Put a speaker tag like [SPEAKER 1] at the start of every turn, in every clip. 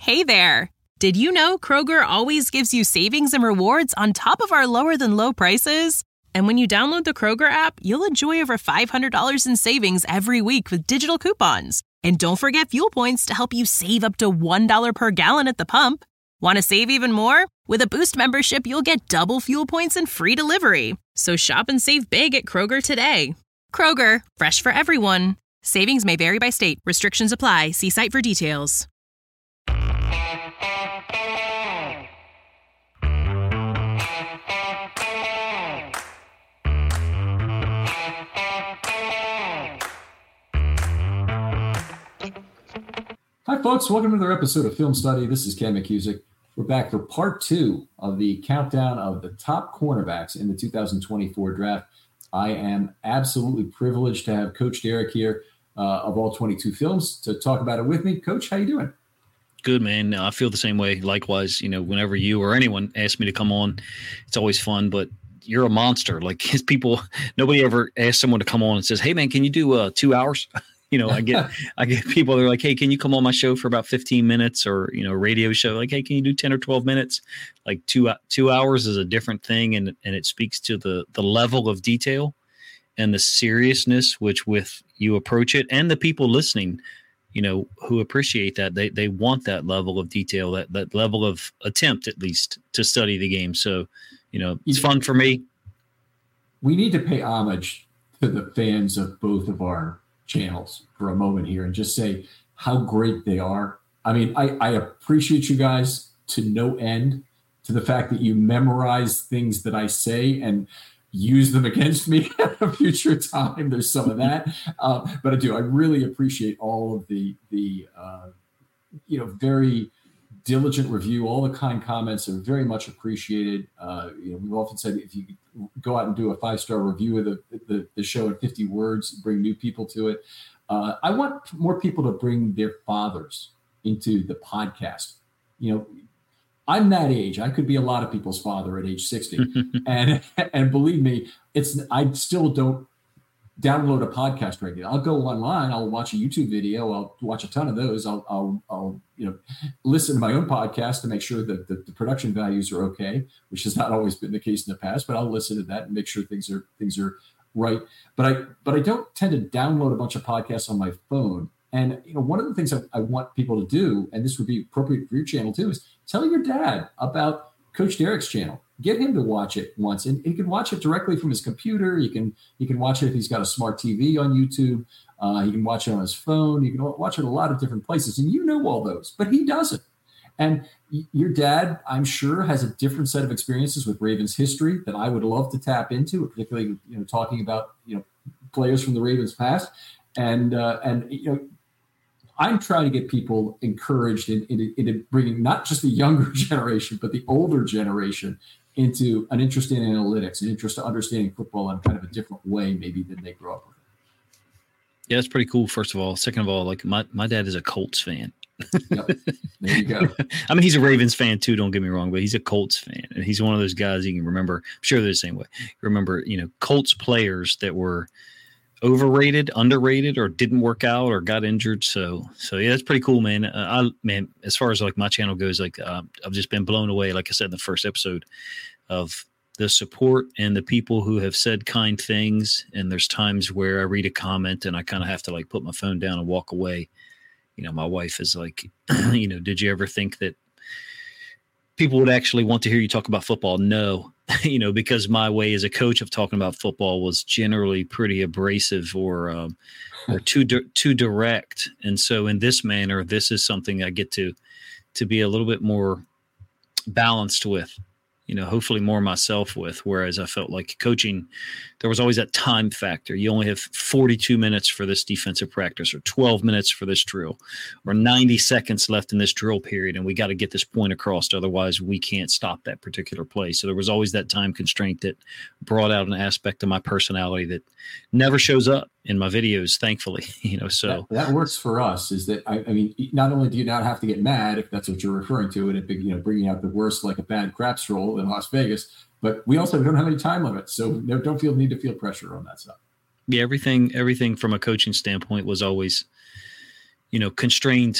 [SPEAKER 1] Hey there! Did you know Kroger always gives you savings and rewards on top of our lower-than-low prices? And when you download the Kroger app, you'll enjoy over $500 in savings every week with digital coupons. And don't forget fuel points to help you save up to $1 per gallon at the pump. Want to save even more? With a Boost membership, you'll get double fuel points and free delivery. So shop and save big at Kroger today. Kroger, fresh for everyone. Savings may vary by state. Restrictions apply. See site for details.
[SPEAKER 2] Hi, folks. Welcome to another episode of Film Study. This is Ken McCusick. We're back for part 2 of the countdown of the top cornerbacks in the 2024 draft. I am absolutely privileged to have Coach Derek here of All 22 Films to talk about it with me. Coach, how you doing?
[SPEAKER 3] Good, man. I feel the same way. Likewise, whenever you or anyone asks me to come on, it's always fun, but you're a monster. Like people, nobody ever asks someone to come on and says, hey man, can you do 2 hours? I get people, they're like, hey, can you come on my show for about 15 minutes or, a radio show? Like, hey, can you do 10 or 12 minutes? Like 2 hours is a different thing. And it speaks to the level of detail and the seriousness with you approach it, and the people listening, who appreciate that. They want that level of detail, that level of attempt, at least, to study the game. So, it's fun for me.
[SPEAKER 2] We need to pay homage to the fans of both of our channels for a moment here and just say how great they are. I mean, I appreciate you guys to no end, to the fact that you memorize things that I say and use them against me at a future time. There's some of that. But I do. I really appreciate all of the very diligent review. All the kind comments are very much appreciated. We've often said if you go out and do a 5-star review of the show in 50 words, bring new people to it. I want more people to bring their fathers into the podcast. I'm that age. I could be a lot of people's father at age 60. and believe me, I still don't download a podcast regularly. I'll go online. I'll watch a YouTube video. I'll watch a ton of those. I'll listen to my own podcast to make sure that the production values are okay, which has not always been the case in the past. But I'll listen to that and make sure things are right. But I don't tend to download a bunch of podcasts on my phone. And one of the things I want people to do, and this would be appropriate for your channel too, is tell your dad about Coach Derek's channel. Get him to watch it once, and he can watch it directly from his computer. He can watch it if he's got a smart TV on YouTube. He can watch it on his phone. You can watch it a lot of different places, and all those, but he doesn't. And your dad, I'm sure, has a different set of experiences with Ravens history that I would love to tap into, particularly talking about players from the Ravens past, and I'm trying to get people encouraged in bringing not just the younger generation, but the older generation into an interest in analytics, an interest in understanding football in kind of a different way, maybe, than they grew up with.
[SPEAKER 3] Yeah, it's pretty cool, first of all. Second of all, like my dad is a Colts fan.
[SPEAKER 2] Yep. There you go.
[SPEAKER 3] I mean, he's a Ravens fan too, don't get me wrong, but he's a Colts fan. And he's one of those guys you can remember. I'm sure they're the same way. Remember, Colts players that were overrated, underrated, or didn't work out or got injured. So yeah, that's pretty cool, man. As far as like my channel goes, like I've just been blown away, like I said in the first episode, of the support and the people who have said kind things. And there's times where I read a comment and I kind of have to like put my phone down and walk away. My wife is like, did you ever think that people would actually want to hear you talk about football? No. Because my way as a coach of talking about football was generally pretty abrasive or too direct. And so in this manner, this is something I get to be a little bit more balanced with, hopefully more myself with. Whereas I felt like coaching, there was always that time factor. You only have 42 minutes for this defensive practice, or 12 minutes for this drill, or 90 seconds left in this drill period. And we got to get this point across. Otherwise we can't stop that particular play. So there was always that time constraint that brought out an aspect of my personality that never shows up in my videos, thankfully. So
[SPEAKER 2] that works for us. Is that, I mean, not only do you not have to get mad, if that's what you're referring to, and bringing out the worst, like a bad craps roll in Las Vegas, but we also don't have any time limits, so don't need to feel pressure on that stuff.
[SPEAKER 3] Yeah, everything from a coaching standpoint was always, constrained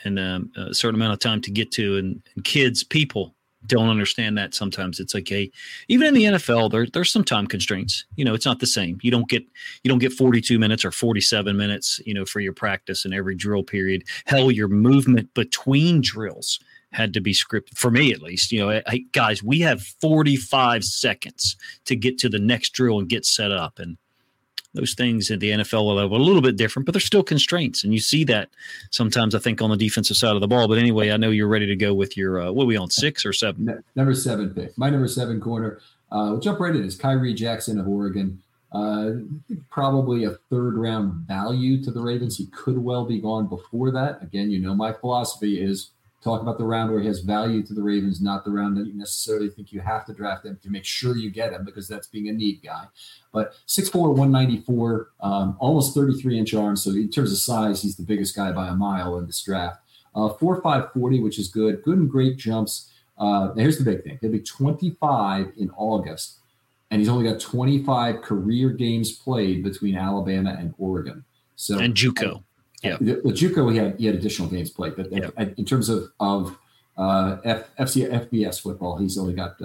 [SPEAKER 3] and a certain amount of time to get to, and kids, people don't understand that sometimes. It's like, hey, even in the NFL, there's some time constraints. It's not the same. You don't get 42 minutes or 47 minutes, for your practice in every drill period. Hell, your movement between drills had to be scripted, for me at least. Guys, we have 45 seconds to get to the next drill and get set up. And those things at the NFL level are a little bit different, but they're still constraints. And you see that sometimes, I think, on the defensive side of the ball. But anyway, I know you're ready to go with your, what are we on, 6 or 7?
[SPEAKER 2] Number 7 pick. My number 7 corner. We'll jump right in. Is Kyrie Jackson of Oregon. Probably a 3rd-round value to the Ravens. He could well be gone before that. Again, my philosophy is talk about the round where he has value to the Ravens, not the round that you necessarily think you have to draft him to make sure you get him, because that's being a need guy. But 6'4", 194, almost 33-inch arms. So in terms of size, he's the biggest guy by a mile in this draft. 4.5 40, which is good and great jumps. Now here's the big thing. He'll be 25 in August, and he's only got 25 career games played between Alabama and Oregon. So
[SPEAKER 3] and JUCO. Yeah,
[SPEAKER 2] the JUCO he had additional games played, but in terms of FBS football, he's only got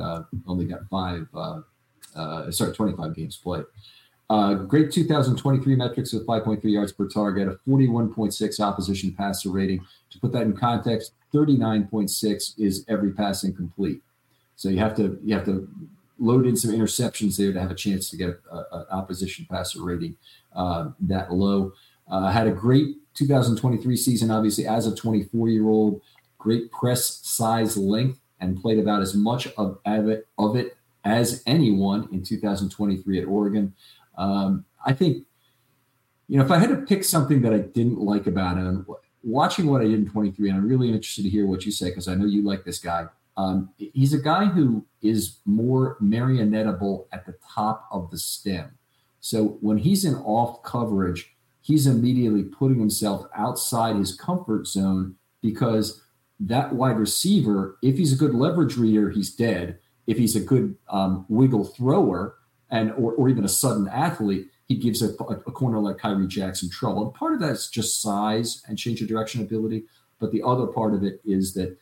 [SPEAKER 2] 25 games played. Great 2023 metrics with 5.3 yards per target, a 41.6 opposition passer rating. To put that in context, 39.6 is every pass incomplete. So you have to load in some interceptions there to have a chance to get an opposition passer rating that low. Had a great 2023 season, obviously, as a 24-year-old. Great press size length, and played about as much of it as anyone in 2023 at Oregon. I think, if I had to pick something that I didn't like about him, watching what I did in 23, and I'm really interested to hear what you say, because I know you like this guy. He's a guy who is more marionettable at the top of the stem. So when he's in off coverage, he's immediately putting himself outside his comfort zone, because that wide receiver, if he's a good leverage reader, he's dead. If he's a good wiggle thrower or even a sudden athlete, he gives a corner like Kyrie Jackson trouble. And part of that is just size and change of direction ability. But the other part of it is that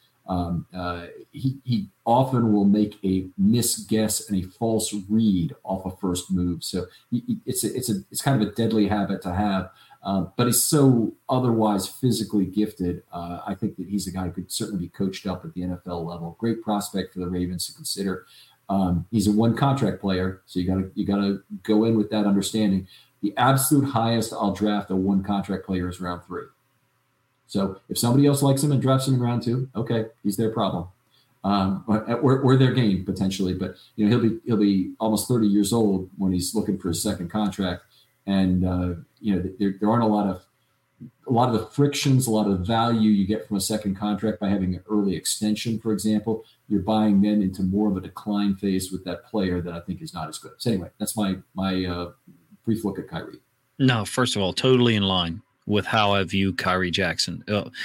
[SPEAKER 2] he often will make a misguess and a false read off a first move. So it's kind of a deadly habit to have. But he's so otherwise physically gifted. I think that he's a guy who could certainly be coached up at the NFL level. Great prospect for the Ravens to consider. He's a one contract player, so you gotta go in with that understanding. The absolute highest I'll draft a one contract player is round 3. So if somebody else likes him and drafts him in round 2, okay, he's their problem, or their game potentially. But he'll be almost 30 years old when he's looking for his second contract, and there aren't a lot of the frictions, a lot of the value you get from a second contract by having an early extension, for example. You're buying then into more of a decline phase with that player that I think is not as good. So anyway, that's my brief look at Kyrie.
[SPEAKER 3] No, first of all, totally in line with how I view Kyrie Jackson.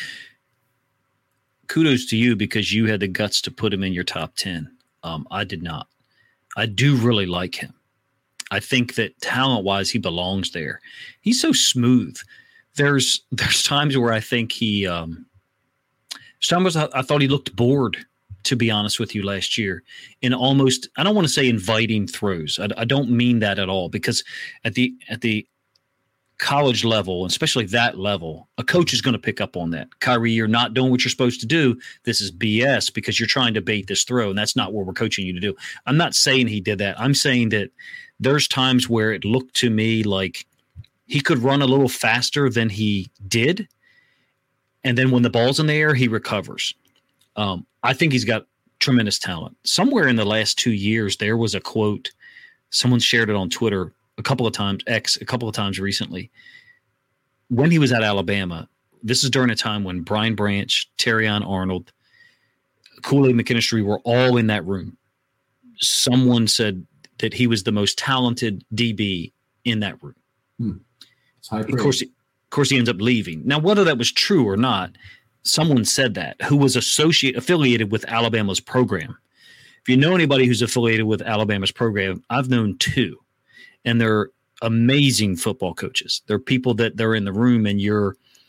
[SPEAKER 3] Kudos to you, because you had the guts to put him in your top 10. I did not. I do really like him. I think that talent-wise, he belongs there. He's so smooth. There's times where I think sometimes I thought he looked bored, to be honest with you, last year, in almost, I don't want to say inviting throws. I don't mean that at all, because at the college level, especially that level, a coach is going to pick up on that. Kyrie, you're not doing what you're supposed to do. This is BS, because you're trying to bait this throw, and that's not what we're coaching you to do. I'm not saying he did that. I'm saying that there's times where it looked to me like he could run a little faster than he did, and then when the ball's in the air, he recovers. I think he's got tremendous talent. Somewhere in the last 2 years, there was a quote. Someone shared it on Twitter a couple of times recently. When he was at Alabama, this is during a time when Brian Branch, Terrion Arnold, Kool-Aid McKinstry were all in that room. Someone said that he was the most talented DB in that room. Of course, he ends up leaving. Now, whether that was true or not, someone said that, who was affiliated with Alabama's program. If you know anybody who's affiliated with Alabama's program, I've known 2, and they're amazing football coaches. They're people that they're in the room, and you're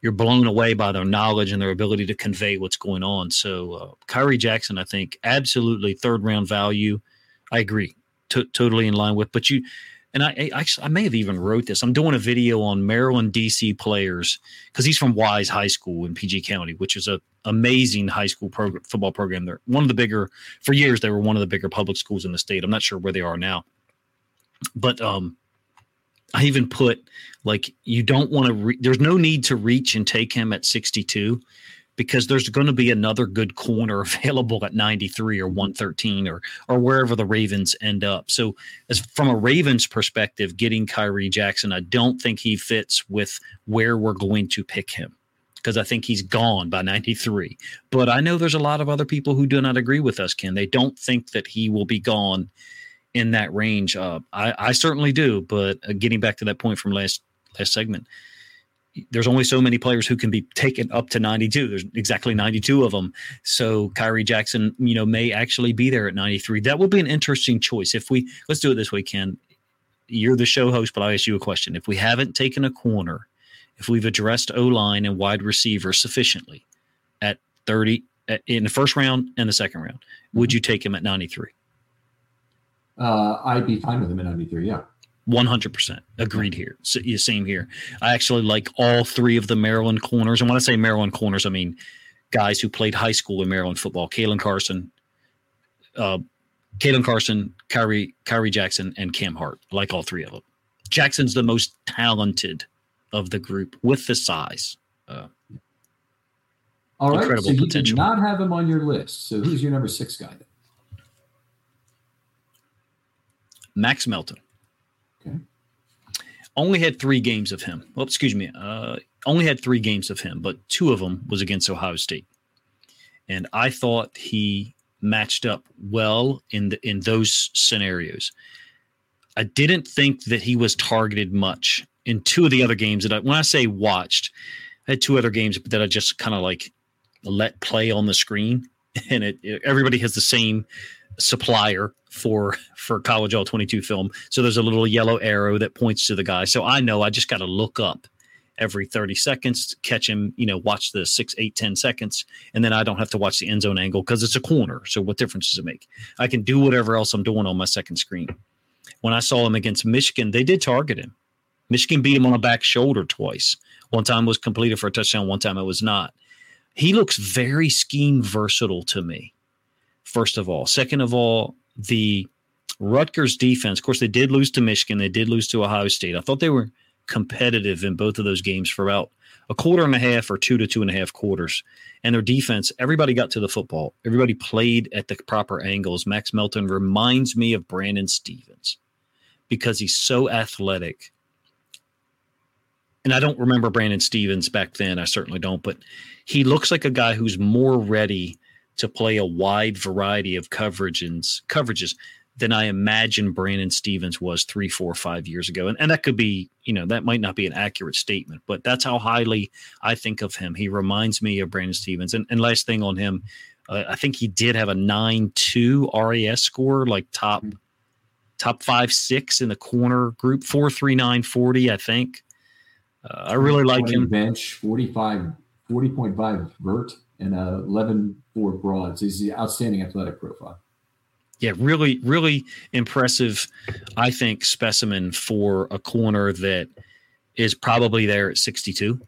[SPEAKER 3] you're blown away by their knowledge and their ability to convey what's going on. So Kyrie Jackson, I think, absolutely third round value. I agree, totally in line with. But I may have even wrote this. I'm doing a video on Maryland DC players because he's from Wise High School in PG County, which is an amazing high school football program. They're one of the bigger, for years, they were one of the bigger public schools in the state. I'm not sure where they are now. But I even put, like, you don't want to there's no need to reach and take him at 62 because there's going to be another good corner available at 93 or 113 or wherever the Ravens end up. So as from a Ravens perspective, getting Kyrie Jackson, I don't think he fits with where we're going to pick him because I think he's gone by 93. But I know there's a lot of other people who do not agree with us, Ken. They don't think that he will be gone in that range. I certainly do, but getting back to that point from last segment, there's only so many players who can be taken up to 92. There's exactly 92 of them. So Kyrie Jackson, may actually be there at 93. That would be an interesting choice. Let's do it this way, Ken. You're the show host, but I'll ask you a question. If we haven't taken a corner, if we've addressed O-line and wide receiver sufficiently at 30 in the first round and the second round, would you take him at 93?
[SPEAKER 2] I'd be fine with him at 93. Yeah.
[SPEAKER 3] 100% agreed here. So, same here. I actually like all three of the Maryland corners. And when I say Maryland corners, I mean guys who played high school in Maryland football. Kalen Carson, Kyrie Jackson, and Cam Hart. I like all three of them. Jackson's the most talented of the group with the size.
[SPEAKER 2] All right.
[SPEAKER 3] Incredible
[SPEAKER 2] so you
[SPEAKER 3] potential.
[SPEAKER 2] did not have him on your list. So who's your number 6 guy then?
[SPEAKER 3] Max Melton.
[SPEAKER 2] Okay.
[SPEAKER 3] Only had 3 games of him. Well, excuse me. Only had 3 games of him, but 2 of them was against Ohio State. And I thought he matched up well in those scenarios. I didn't think that he was targeted much in 2 of the other games when I say watched, I had 2 other games that I just kind of like let play on the screen. And everybody has the same supplier for College All-22 film. So there's a little yellow arrow that points to the guy. So I know I just got to look up every 30 seconds, catch him, watch the 6, 8, 10 seconds. And then I don't have to watch the end zone angle because it's a corner. So what difference does it make? I can do whatever else I'm doing on my second screen. When I saw him against Michigan, they did target him. Michigan beat him on the back shoulder twice. One time was completed for a touchdown. One time it was not. He looks very scheme versatile to me. First of all. Second of all, the Rutgers defense, of course, they did lose to Michigan. They did lose to Ohio State. I thought they were competitive in both of those games for about a quarter and a half or 2 to 2.5 quarters. And their defense, everybody got to the football. Everybody played at the proper angles. Max Melton reminds me of Brandon Stevens because he's so athletic. And I don't remember Brandon Stevens back then. I certainly don't. But he looks like a guy who's more ready to play a wide variety of coverages than I imagine Brandon Stevens was 3, 4, 5 years ago. And that could be, that might not be an accurate statement, but that's how highly I think of him. He reminds me of Brandon Stevens. And last thing on him, I think he did have a 9.2 RAS score, like top 5, 6 in the corner group, 4.39 40, I think. I really like him.
[SPEAKER 2] Bench, 40.5 vert, and 11.4 broad. So he's the outstanding athletic profile.
[SPEAKER 3] Yeah, really, really impressive, I think, specimen for a corner that is probably there at 62.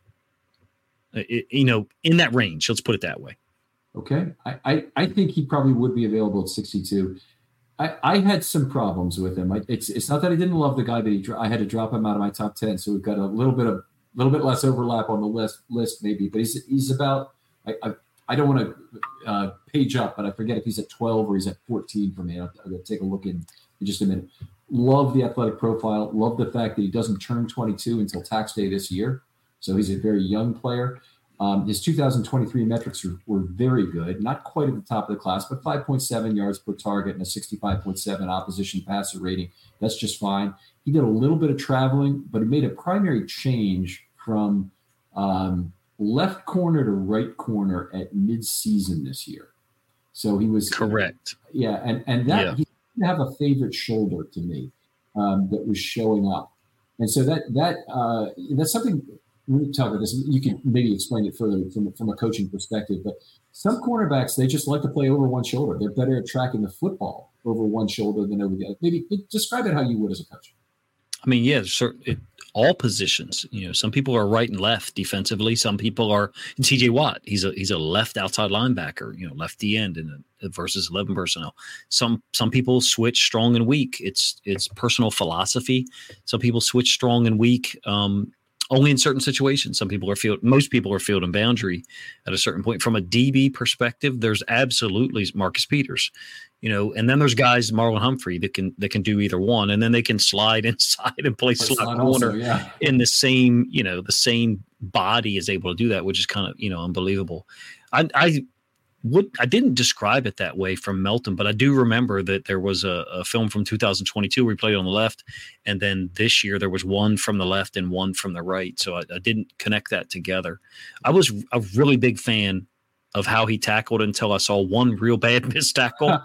[SPEAKER 3] In that range. Let's put it that way.
[SPEAKER 2] Okay. I think he probably would be available at 62. I had some problems with him. It's not that I didn't love the guy, but I had to drop him out of my top 10. So we've got a little bit less overlap on the list maybe, but he's about, I don't want to page up, but I forget if he's at 12 or he's at 14 for me. I'll take a look in just a minute. Love the athletic profile. Love the fact that he doesn't turn 22 until tax day this year. So he's a very young player. His 2023 metrics were very good, not quite at the top of the class, but 5.7 yards per target and a 65.7 opposition passer rating. That's just fine. He did a little bit of traveling, but he made a primary change from left corner to right corner at mid-season this year. So he was
[SPEAKER 3] correct.
[SPEAKER 2] Yeah, and that he didn't have a favorite shoulder to me that was showing up, and so that's something we talk about this. You can maybe explain it further from a coaching perspective, but some cornerbacks, they just like to play over one shoulder. They're better at tracking the football over one shoulder than over the other. Maybe describe it how you would as a coach.
[SPEAKER 3] I mean, yeah, all positions. Some people are right and left defensively. Some people are. T.J. Watt, he's a left outside linebacker. Left D end versus 11 personnel. Some people switch strong and weak. It's personal philosophy. Some people switch strong and weak. Only in certain situations. Most people are field and boundary at a certain point. From a DB perspective, there's absolutely Marcus Peters, and then there's guys, Marlon Humphrey, that can do either one, and then they can slide inside and play slot corner in the same body is able to do that, which is kind of unbelievable. I didn't describe it that way from Melton, but I do remember that there was a film from 2022 where he played on the left, and then this year there was one from the left and one from the right. So I didn't connect that together. I was a really big fan of how he tackled until I saw one real bad missed tackle,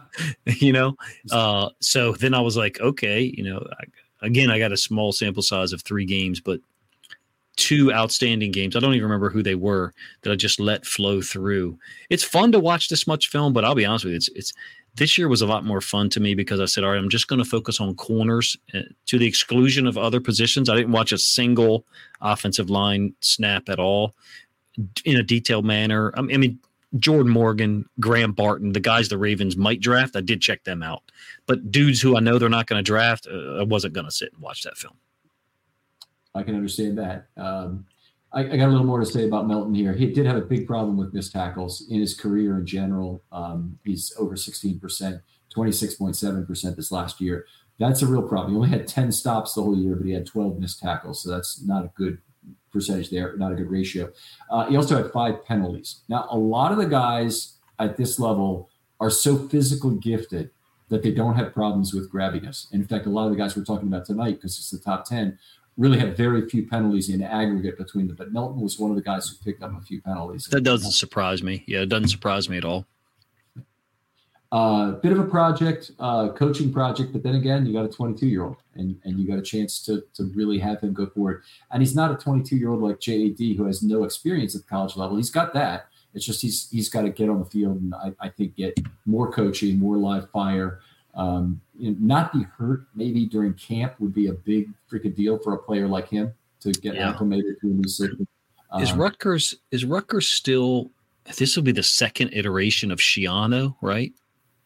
[SPEAKER 3] So then I was like, okay, again, I got a small sample size of 3 games, but 2 outstanding games. I don't even remember who they were that I just let flow through. It's fun to watch this much film, but I'll be honest with you, it's this year was a lot more fun to me because I said, all right, I'm just going to focus on corners to the exclusion of other positions. I didn't watch a single offensive line snap at all in a detailed manner. I mean, Jordan Morgan, Graham Barton, the guys the Ravens might draft, I did check them out. But dudes who I know they're not going to draft, I wasn't going to sit and watch that film.
[SPEAKER 2] I can understand that. I got a little more to say about Melton here. He did have a big problem with missed tackles in his career in general. He's over 16%, 26.7% this last year. That's a real problem. He only had 10 stops the whole year, but he had 12 missed tackles. So that's not a good percentage there, not a good ratio. He also had 5 penalties. Now, a lot of the guys at this level are so physically gifted that they don't have problems with grabbiness. And in fact, a lot of the guys we're talking about tonight, because it's the top 10, really had very few penalties in aggregate between them. But Melton was one of the guys who picked up a few penalties.
[SPEAKER 3] That doesn't surprise me. Yeah, it doesn't surprise me at all.
[SPEAKER 2] Bit of a project, coaching project, but then again, you got a 22-year-old and you got a chance to really have him go forward. And he's not a 22-year-old like JAD who has no experience at the college level. He's got that. It's just he's got to get on the field and I think get more coaching, more live fire. Not be hurt maybe during camp would be a big freaking deal for a player like him to get acclimated to a new system.
[SPEAKER 3] Is Rutgers still? This will be the second iteration of Schiano, right?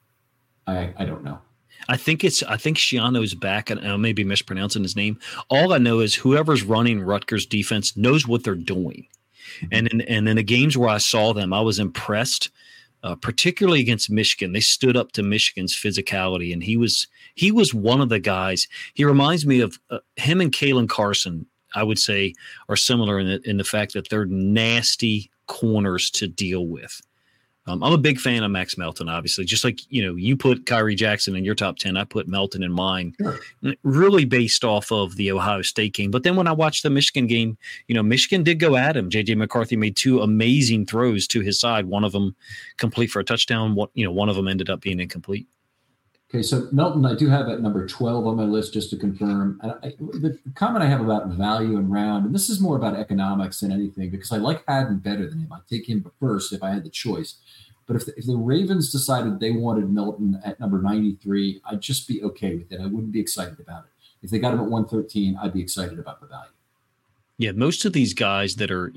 [SPEAKER 2] I don't know.
[SPEAKER 3] I think Schiano's back, and I may be mispronouncing his name. All I know is whoever's running Rutgers defense knows what they're doing, and in the games where I saw them, I was impressed. Particularly against Michigan, they stood up to Michigan's physicality, and he was one of the guys. He reminds me of him and Kalen Carson. I would say are similar in the fact that they're nasty corners to deal with. I'm a big fan of Max Melton, obviously. Just like you put Kyrie Jackson in your top 10, I put Melton in mine. Sure. Really based off of the Ohio State game. But then when I watched the Michigan game, Michigan did go at him. J.J. McCarthy made 2 amazing throws to his side. One of them complete for a touchdown. One of them ended up being incomplete.
[SPEAKER 2] Okay, so Melton, I do have at number 12 on my list just to confirm. The comment I have about value and round, and this is more about economics than anything, because I like Haddon better than him. I'd take him first if I had the choice. But if the Ravens decided they wanted Melton at number 93, I'd just be okay with it. I wouldn't be excited about it. If they got him at 113, I'd be excited about the value.
[SPEAKER 3] Yeah, most of these guys that are,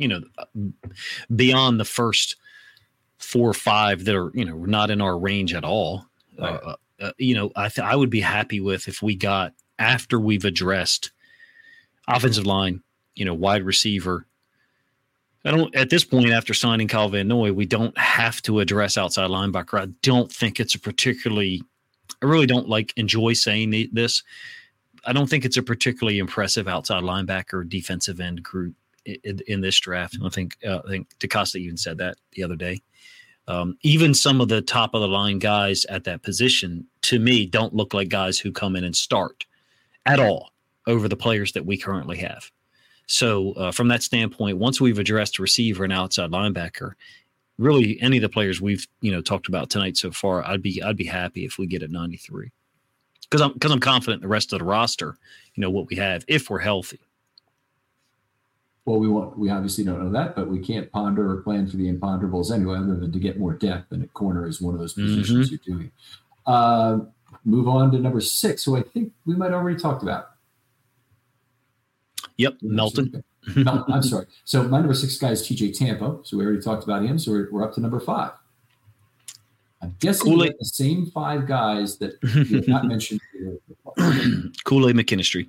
[SPEAKER 3] beyond the first 4 or 5 that are, not in our range at all, right. I would be happy with if we got, after we've addressed offensive line, wide receiver. At this point, after signing Kyle Van Noy, we don't have to address outside linebacker. I don't think it's I really don't enjoy saying this. I don't think it's a particularly impressive outside linebacker defensive end group in this draft. And I think DeCosta even said that the other day. Even some of the top of the line guys at that position, to me, don't look like guys who come in and start at all over the players that we currently have. So from that standpoint, once we've addressed receiver and outside linebacker, really any of the players we've talked about tonight so far, I'd be happy if we get at 93, because I'm confident the rest of the roster, what we have if we're healthy.
[SPEAKER 2] Well, we obviously don't know that, but we can't ponder or plan for the imponderables anyway, other than to get more depth. And at corner is one of those positions you're doing. Move on to number 6, who I think we might already talked about.
[SPEAKER 3] Yep, Melton.
[SPEAKER 2] Melton, I'm sorry. So my number 6 guy is TJ Tampa. So we already talked about him. So we're up to number 5. I'm guessing the same 5 guys that you have not mentioned.
[SPEAKER 3] Kool-Aid McKinstry.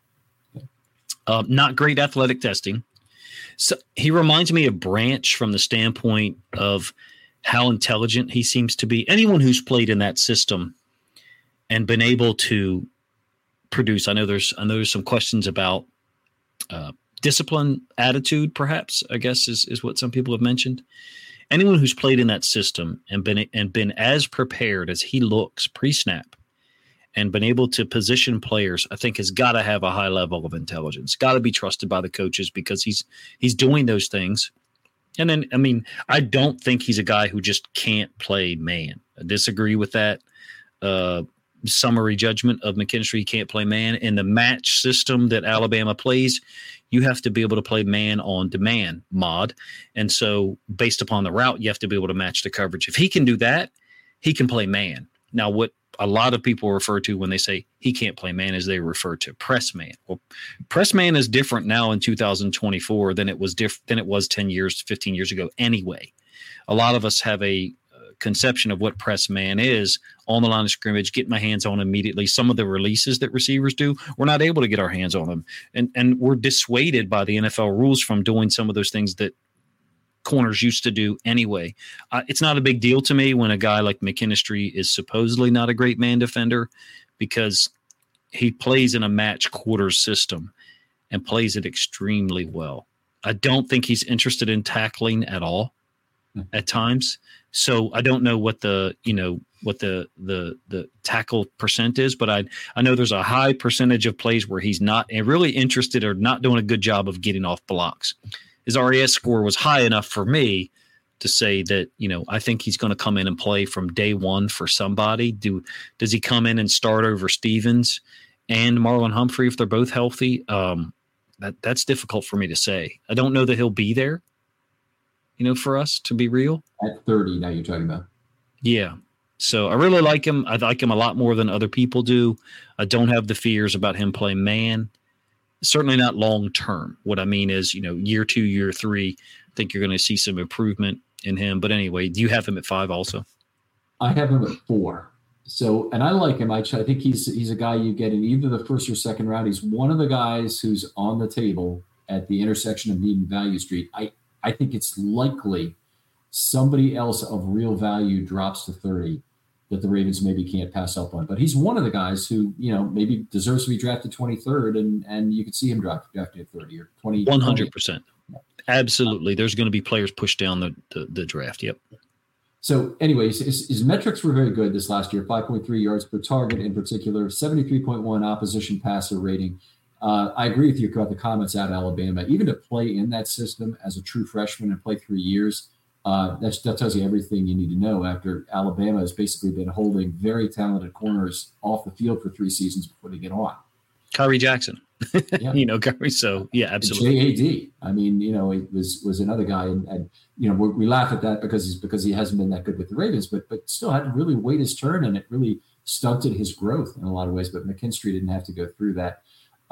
[SPEAKER 3] Not great athletic testing. So he reminds me of Branch from the standpoint of how intelligent he seems to be. Anyone who's played in that system and been able to produce. I know there's some questions about discipline, attitude, perhaps, I guess is what some people have mentioned. Anyone who's played in that system and been as prepared as he looks pre-snap and been able to position players, I think has got to have a high level of intelligence, got to be trusted by the coaches because he's doing those things. And then, I mean, I don't think he's a guy who just can't play man. I disagree with that summary judgment of McKinstry. He can't play man. In the match system that Alabama plays, you have to be able to play man on demand mod. And so based upon the route, you have to be able to match the coverage. If he can do that, he can play man. Now, what a lot of people refer to when they say he can't play man is they refer to press man. Well, press man is different now in 2024 than it was 10 years, 15 years ago anyway. A lot of us have a conception of what press man is on the line of scrimmage, get my hands on immediately. Some of the releases that receivers do, we're not able to get our hands on them. And we're dissuaded by the NFL rules from doing some of those things that corners used to do anyway. It's not a big deal to me when a guy like McKinstry is supposedly not a great man defender because he plays in a match quarters system and plays it extremely well. I don't think he's interested in tackling at all at times. So I don't know what the tackle percent is, but I know there's a high percentage of plays where he's not really interested or not doing a good job of getting off blocks. His RAS score was high enough for me to say that, I think he's going to come in and play from day one for somebody. Does he come in and start over Stevens and Marlon Humphrey if they're both healthy? That's difficult for me to say. I don't know that he'll be there, for us to be real.
[SPEAKER 2] At 30 now you're talking about.
[SPEAKER 3] Yeah. So I really like him. I like him a lot more than other people do. I don't have the fears about him playing man. Certainly not long term. What I mean is, year 2, year 3, I think you're going to see some improvement in him. But anyway, do you have him at 5 also?
[SPEAKER 2] I have him at 4. So, and I like him. I think he's a guy you get in either the first or second round. He's one of the guys who's on the table at the intersection of Need and Value Street. I think it's likely somebody else of real value drops to 30 that the Ravens maybe can't pass up on. But he's one of the guys who, maybe deserves to be drafted 23rd, and you could see him drafted at 30 or 20.
[SPEAKER 3] 100%. Absolutely. There's going to be players pushed down the draft. Yep.
[SPEAKER 2] So anyways, his metrics were very good this last year, 5.3 yards per target in particular, 73.1 opposition passer rating. I agree with you about the comments out of Alabama. Even to play in that system as a true freshman and play 3 years, that tells you everything you need to know after Alabama has basically been holding very talented corners off the field for 3 seasons before they get on.
[SPEAKER 3] Kyrie Jackson,
[SPEAKER 2] yeah.
[SPEAKER 3] Kyrie. So yeah, absolutely.
[SPEAKER 2] JAD. I mean, it was another guy, and we laugh at that because he hasn't been that good with the Ravens, but still had to really wait his turn, and it really stunted his growth in a lot of ways. But McKinstry didn't have to go through that.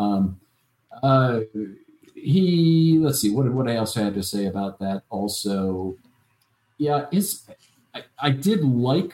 [SPEAKER 2] Let's see, what else I had to say about that also. Yeah, I did like,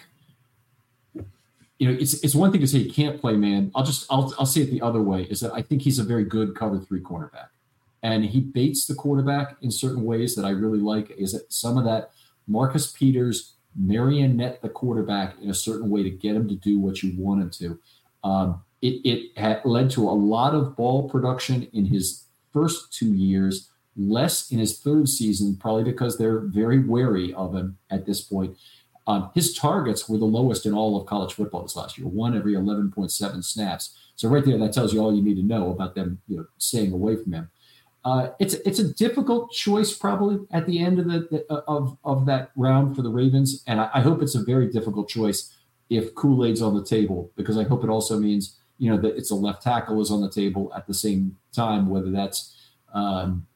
[SPEAKER 2] it's one thing to say he can't play man. I'll say it the other way, is that I think he's a very good cover 3 cornerback, and he baits the quarterback in certain ways that I really like. Is that some of that Marcus Peters marionette the quarterback in a certain way to get him to do what you want him to. It had led to a lot of ball production in his first 2 years, less in his 3rd season, probably because they're very wary of him at this point. His targets were the lowest in all of college football this last year, 1 every 11.7 snaps. So right there, that tells you all you need to know about them, staying away from him. It's a difficult choice probably at the end of that round for the Ravens, and I hope it's a very difficult choice if Kool-Aid's on the table, because I hope it also means that it's a left tackle is on the table at the same time, whether that's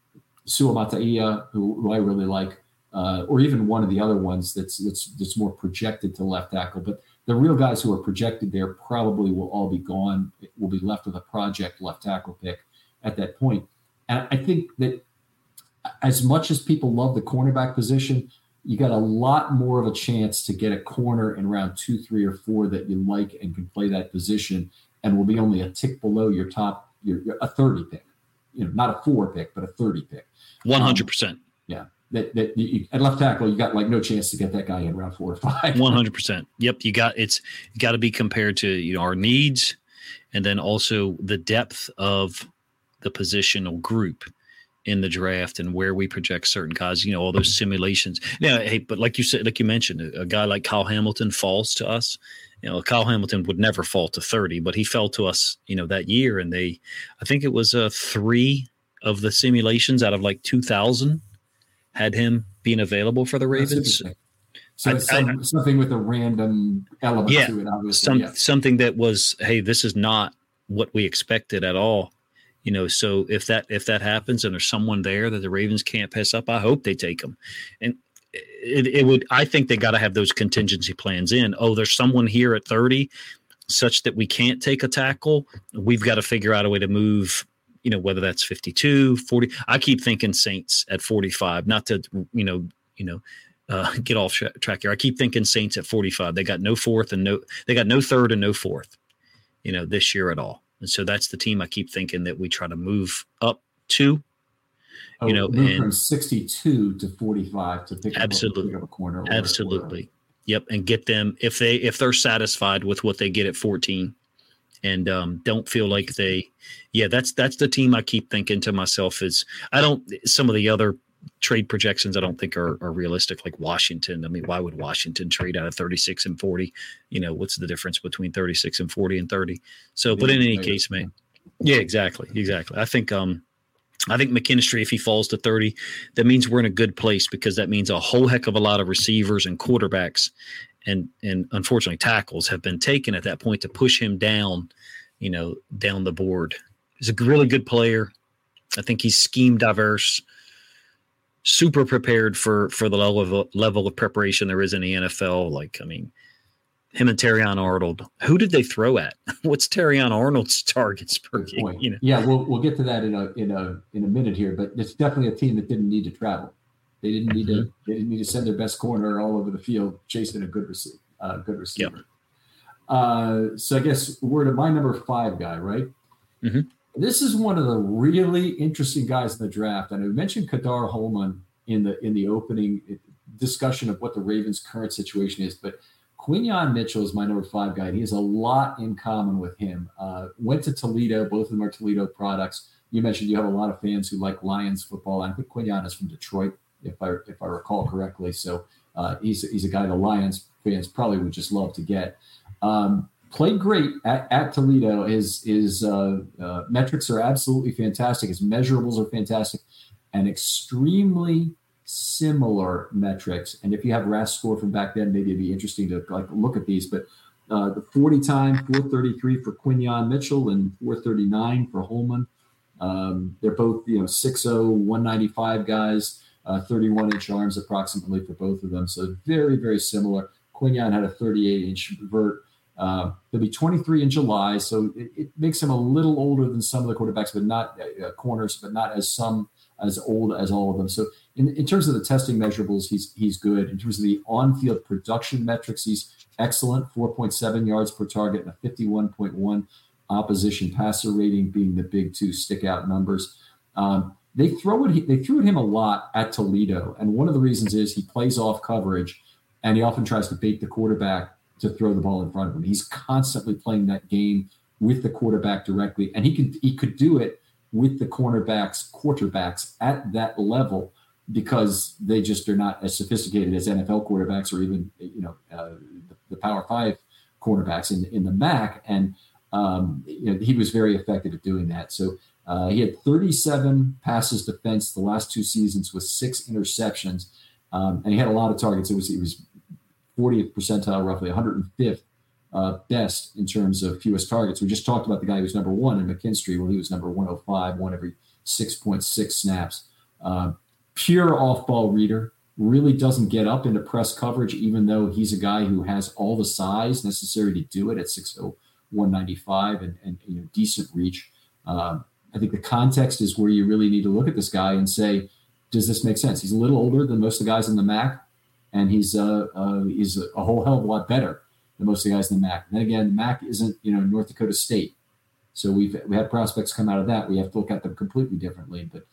[SPEAKER 2] Suamataia, who I really like, or even one of the other ones that's more projected to left tackle. But the real guys who are projected there probably will all be gone. We'll be left with a project left tackle pick at that point. And I think that as much as people love the cornerback position, you got a lot more of a chance to get a corner in round 2, 3, or 4 that you like and can play that position, and will be only a tick below your top, a 30 pick. Not a 4 pick, but a 30 pick.
[SPEAKER 3] 100%.
[SPEAKER 2] Yeah. At left tackle, you got like no chance to get that guy in round 4 or 5.
[SPEAKER 3] 100%. Yep. You got to be compared to our needs, and then also the depth of the positional group in the draft and where we project certain guys. All those simulations. Hey, but like you said, like you mentioned, a guy like Kyle Hamilton falls to us. Kyle Hamilton would never fall to 30, but he fell to us, that year, and I think it was 3 of the simulations out of like 2,000. Had him being available for the Ravens.
[SPEAKER 2] So it's something with a random element to it, obviously.
[SPEAKER 3] Something that was, hey, this is not what we expected at all. So if that happens and there's someone there that the Ravens can't pass up, I hope they take him. And it would, I think they got to have those contingency plans in. Oh, there's someone here at 30 such that we can't take a tackle. We've got to figure out a way to move, whether that's 52, 40. I keep thinking Saints at 45, not to, get off track here. I keep thinking Saints at 45. They got no fourth and they got no third and no fourth, this year at all. And so that's the team I keep thinking that we try to move up to,
[SPEAKER 2] move from 62 to 45 to pick up a corner.
[SPEAKER 3] Absolutely. Yep. And get them if they're satisfied with what they get at 14 and don't feel like that's the team I keep thinking to myself is some of the other trade projections I don't think are realistic, like Washington. I mean, why would Washington trade out of 36 and 40? What's the difference between 36 and 40 and 30? So, but in any case, man, yeah, exactly. I think McKinstry, if he falls to 30, that means we're in a good place, because that means a whole heck of a lot of receivers and quarterbacks and unfortunately tackles have been taken at that point to push him down, down the board. He's a really good player. I think he's scheme diverse, super prepared for the level of preparation there is in the NFL. Him and Terrion Arnold. Who did they throw at? What's Terrion Arnold's targets per game?
[SPEAKER 2] Yeah, we'll get to that in a minute here, but it's definitely a team that didn't need to travel. They didn't need to. They didn't need to send their best corner all over the field chasing a good receiver.
[SPEAKER 3] Yep.
[SPEAKER 2] So I guess we're to my number 5 guy, right?
[SPEAKER 3] Mm-hmm.
[SPEAKER 2] This is one of the really interesting guys in the draft, and I mentioned Kadar Hollman in the opening discussion of what the Ravens' current situation is, but Quinyon Mitchell is my number 5 guy. He has a lot in common with him. Went to Toledo. Both of them are Toledo products. You mentioned you have a lot of fans who like Lions football. I think Quinyon is from Detroit, if I recall correctly. So he's a guy the Lions fans probably would just love to get. Played great at Toledo. His metrics are absolutely fantastic. His measurables are fantastic, and extremely similar metrics. And if you have RAS score from back then, maybe it'd be interesting to look at these. But the 40 time, 433 for Quinyon Mitchell and 439 for Holman. They're both 6'0", 195 guys, 31-inch arms approximately for both of them. So very, very similar. Quinyon had a 38-inch vert. He'll be 23 in July, so it makes him a little older than some of the quarterbacks, but not corners, but not as old as all of them. So in terms of the testing measurables, he's good. In terms of the on-field production metrics, he's excellent. 4.7 yards per target and a 51.1 opposition passer rating being the big 2 stick-out numbers. They threw at him a lot at Toledo, and one of the reasons is he plays off coverage, and he often tries to bait the quarterback to throw the ball in front of him. He's constantly playing that game with the quarterback directly, and he could do it with the quarterbacks at that level, because they just are not as sophisticated as NFL quarterbacks or even the Power 5 quarterbacks in the MAC, and he was very effective at doing that. So he had 37 passes defense the last 2 seasons with 6 interceptions, and he had a lot of targets. He was 40th percentile, roughly 105th best in terms of fewest targets. We just talked about the guy who's number 1 in McKinstry. Well, he was number 105, one every 6.6 snaps. Pure off-ball reader, really doesn't get up into press coverage, even though he's a guy who has all the size necessary to do it at 6'0", 195 and decent reach. I think the context is where you really need to look at this guy and say, does this make sense? He's a little older than most of the guys in the MAC, and he's a whole hell of a lot better than most of the guys in the MAC. And then again, the MAC isn't North Dakota State, so we had prospects come out of that. We have to look at them completely differently. But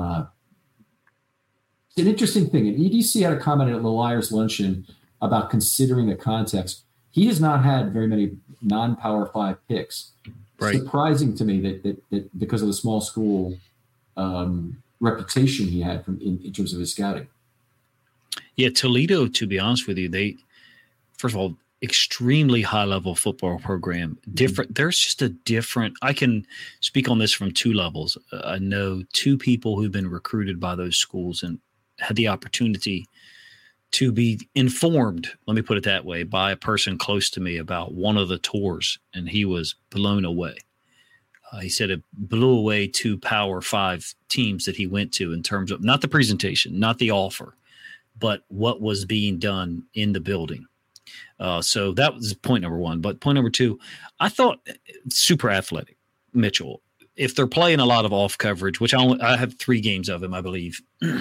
[SPEAKER 2] it's an interesting thing. And EDC had a comment at the Liars Luncheon about considering the context. He has not had very many non-Power 5 picks. Right. Surprising to me that because of the small school reputation he had in terms of his scouting.
[SPEAKER 3] Yeah, Toledo, to be honest with you, they, first of all, extremely high-level football program. Different. There's just a different – I can speak on this from two levels. I know two people who've been recruited by those schools and had the opportunity to be informed, let me put it that way, by a person close to me about one of the tours, and he was blown away. He said it blew away two Power 5 teams that he went to in terms of not the presentation, not the offer, but what was being done in the building. So that was point number one. But point number two, I thought super athletic, Mitchell. If they're playing a lot of off coverage, which I have 3 games of him, I believe.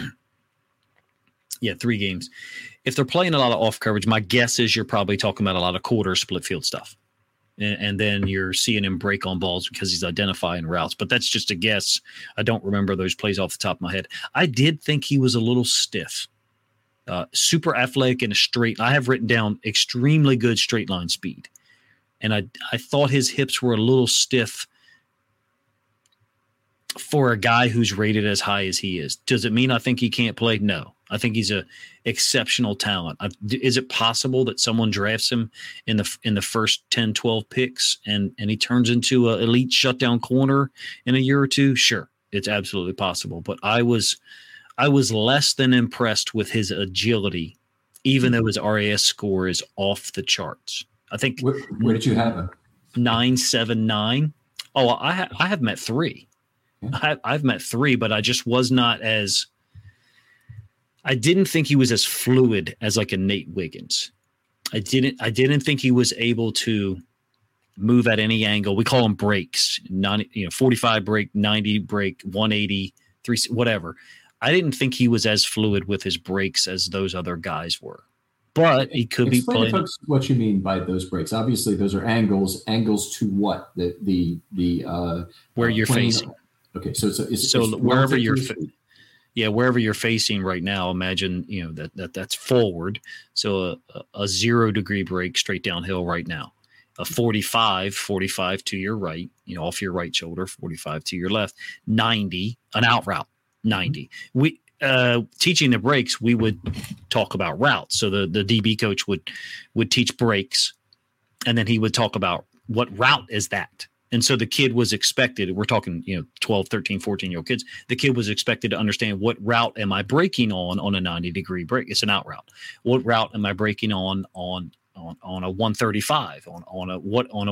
[SPEAKER 3] Yeah, 3 games. If they're playing a lot of off coverage, my guess is you're probably talking about a lot of quarter split field stuff. And then you're seeing him break on balls because he's identifying routes. But that's just a guess. I don't remember those plays off the top of my head. I did think he was a little stiff. Super athletic and a straight. I have written down extremely good straight line speed. And I thought his hips were a little stiff for a guy who's rated as high as he is. Does it mean I think he can't play? No. I think he's a exceptional talent. Is it possible that someone drafts him in the first 10, 12 picks and he turns into an elite shutdown corner in a year or two? Sure, it's absolutely possible. But I was less than impressed with his agility, even though his RAS score is off the charts. I think.
[SPEAKER 2] Where did you have him?
[SPEAKER 3] 979. Oh, I have met 3. Yeah. I've met 3, but I just was not as. I didn't think he was as fluid as like a Nate Wiggins. I didn't think he was able to move at any angle. We call them breaks, 45 break, 90 break, 180, 3, whatever. I didn't think he was as fluid with his breaks as those other guys were. But he could be playing.
[SPEAKER 2] Explain to folks what you mean by those breaks. Obviously, those are angles. Angles to what? The
[SPEAKER 3] where you're facing.
[SPEAKER 2] Okay, so it's
[SPEAKER 3] wherever you're. Yeah, wherever you're facing right now, imagine that's forward. So a 0-degree break straight downhill right now. A 45 to your right, off your right shoulder, 45 to your left, 90, an out route, 90. We teaching the breaks, we would talk about routes. So the DB coach would teach breaks, and then he would talk about what route is that. And so the kid was expected, we're talking, 12, 13, 14-year-old kids. The kid was expected to understand what route am I breaking on a 90-degree break? It's an out route. What route am I breaking on a 135, on a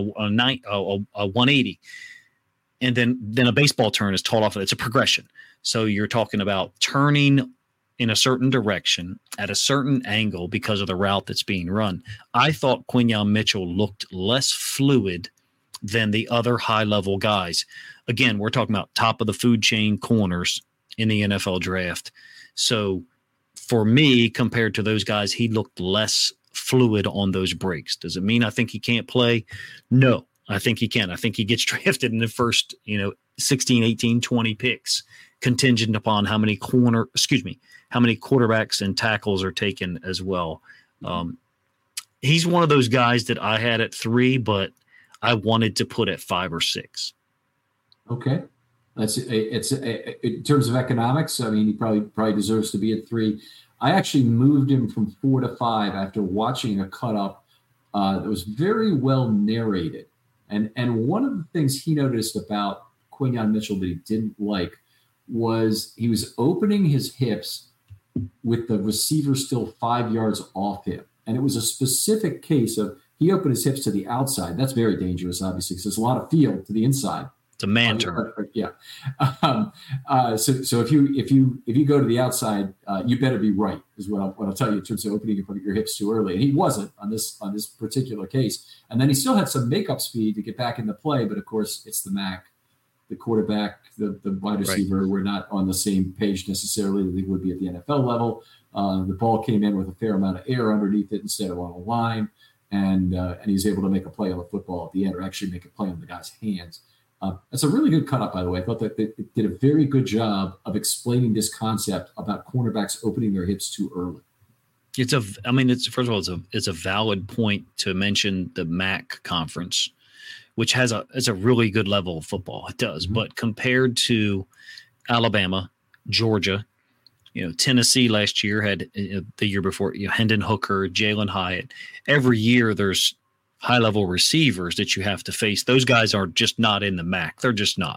[SPEAKER 3] 180? And then a baseball turn is taught off. It's a progression. So you're talking about turning in a certain direction at a certain angle because of the route that's being run. I thought Quinyon Mitchell looked less fluid than the other high-level guys. Again, we're talking about top of the food chain corners in the NFL draft. So for me, compared to those guys, he looked less fluid on those breaks. Does it mean I think he can't play? No, I think he can. I think he gets drafted in the first, 16, 18, 20 picks, contingent upon how many quarterbacks and tackles are taken as well. He's one of those guys that I had at 3, but I wanted to put at 5 or 6.
[SPEAKER 2] Okay, it's in terms of economics. I mean, he probably deserves to be at 3. I actually moved him from 4 to 5 after watching a cut up that was very well narrated. And one of the things he noticed about Quinyon Mitchell that he didn't like was he was opening his hips with the receiver still 5 yards off him, and it was a specific case of. He opened his hips to the outside. That's very dangerous, obviously, because there's a lot of field to the inside.
[SPEAKER 3] It's a man term.
[SPEAKER 2] Yeah. So if you go to the outside, you better be right, is what I'll tell you in terms of opening your hips too early. And he wasn't on this particular case. And then he still had some makeup speed to get back into play, but of course it's the MAC. The quarterback, the wide receiver were not on the same page necessarily that they would be at the NFL level. The ball came in with a fair amount of air underneath it instead of on a line, and he's able to make a play on the football at the end, or actually make a play on the guy's hands. It's a really good cut-up, by the way. I thought that it did a very good job of explaining this concept about cornerbacks opening their hips too early.
[SPEAKER 3] It's first of all, it's a valid point to mention the MAC conference, which has a really good level of football. It does, but compared to Alabama, Georgia, Tennessee last year had the year before, Hendon Hooker, Jalen Hyatt. Every year there's high-level receivers that you have to face. Those guys are just not in the MAC. They're just not.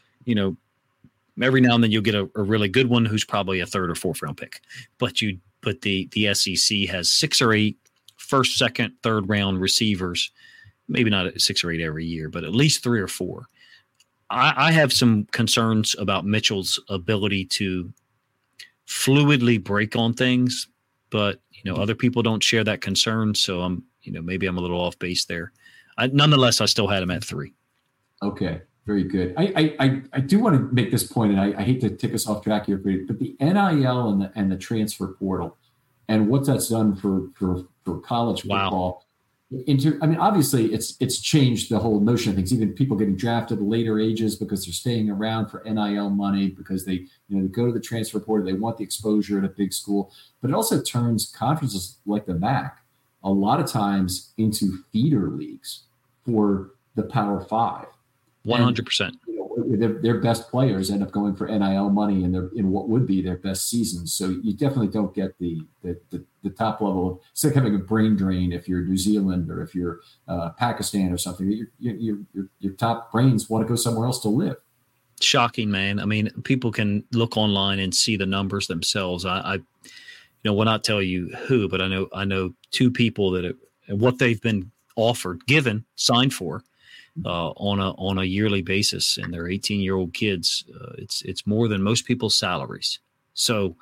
[SPEAKER 3] Every now and then you'll get a really good one who's probably a third or fourth round pick. But the SEC has 6 or 8 first, second, third round receivers. Maybe not 6 or 8 every year, but at least 3 or 4. I have some concerns about Mitchell's ability to fluidly break on things, but other people don't share that concern. So maybe I'm a little off base there. Nonetheless, I still had him at 3.
[SPEAKER 2] Okay, very good. I do want to make this point, and I hate to take us off track here, but the NIL and the transfer portal and what that's done for college football. Wow. Obviously, it's changed the whole notion of things. Even people getting drafted at later ages because they're staying around for NIL money because they go to the transfer portal, they want the exposure at a big school. But it also turns conferences like the MAC a lot of times into feeder leagues for the Power Five.
[SPEAKER 3] 100%.
[SPEAKER 2] Their best players end up going for NIL money in what would be their best seasons. So you definitely don't get the top level. It's like having a brain drain if you're New Zealand or if you're Pakistan or something. Your top brains want to go somewhere else to live.
[SPEAKER 3] Shocking, man. People can look online and see the numbers themselves. I will not tell you who, but I know 2 people that what they've been offered, given, signed for. On a yearly basis, and they're 18-year-old kids. It's more than most people's salaries. So,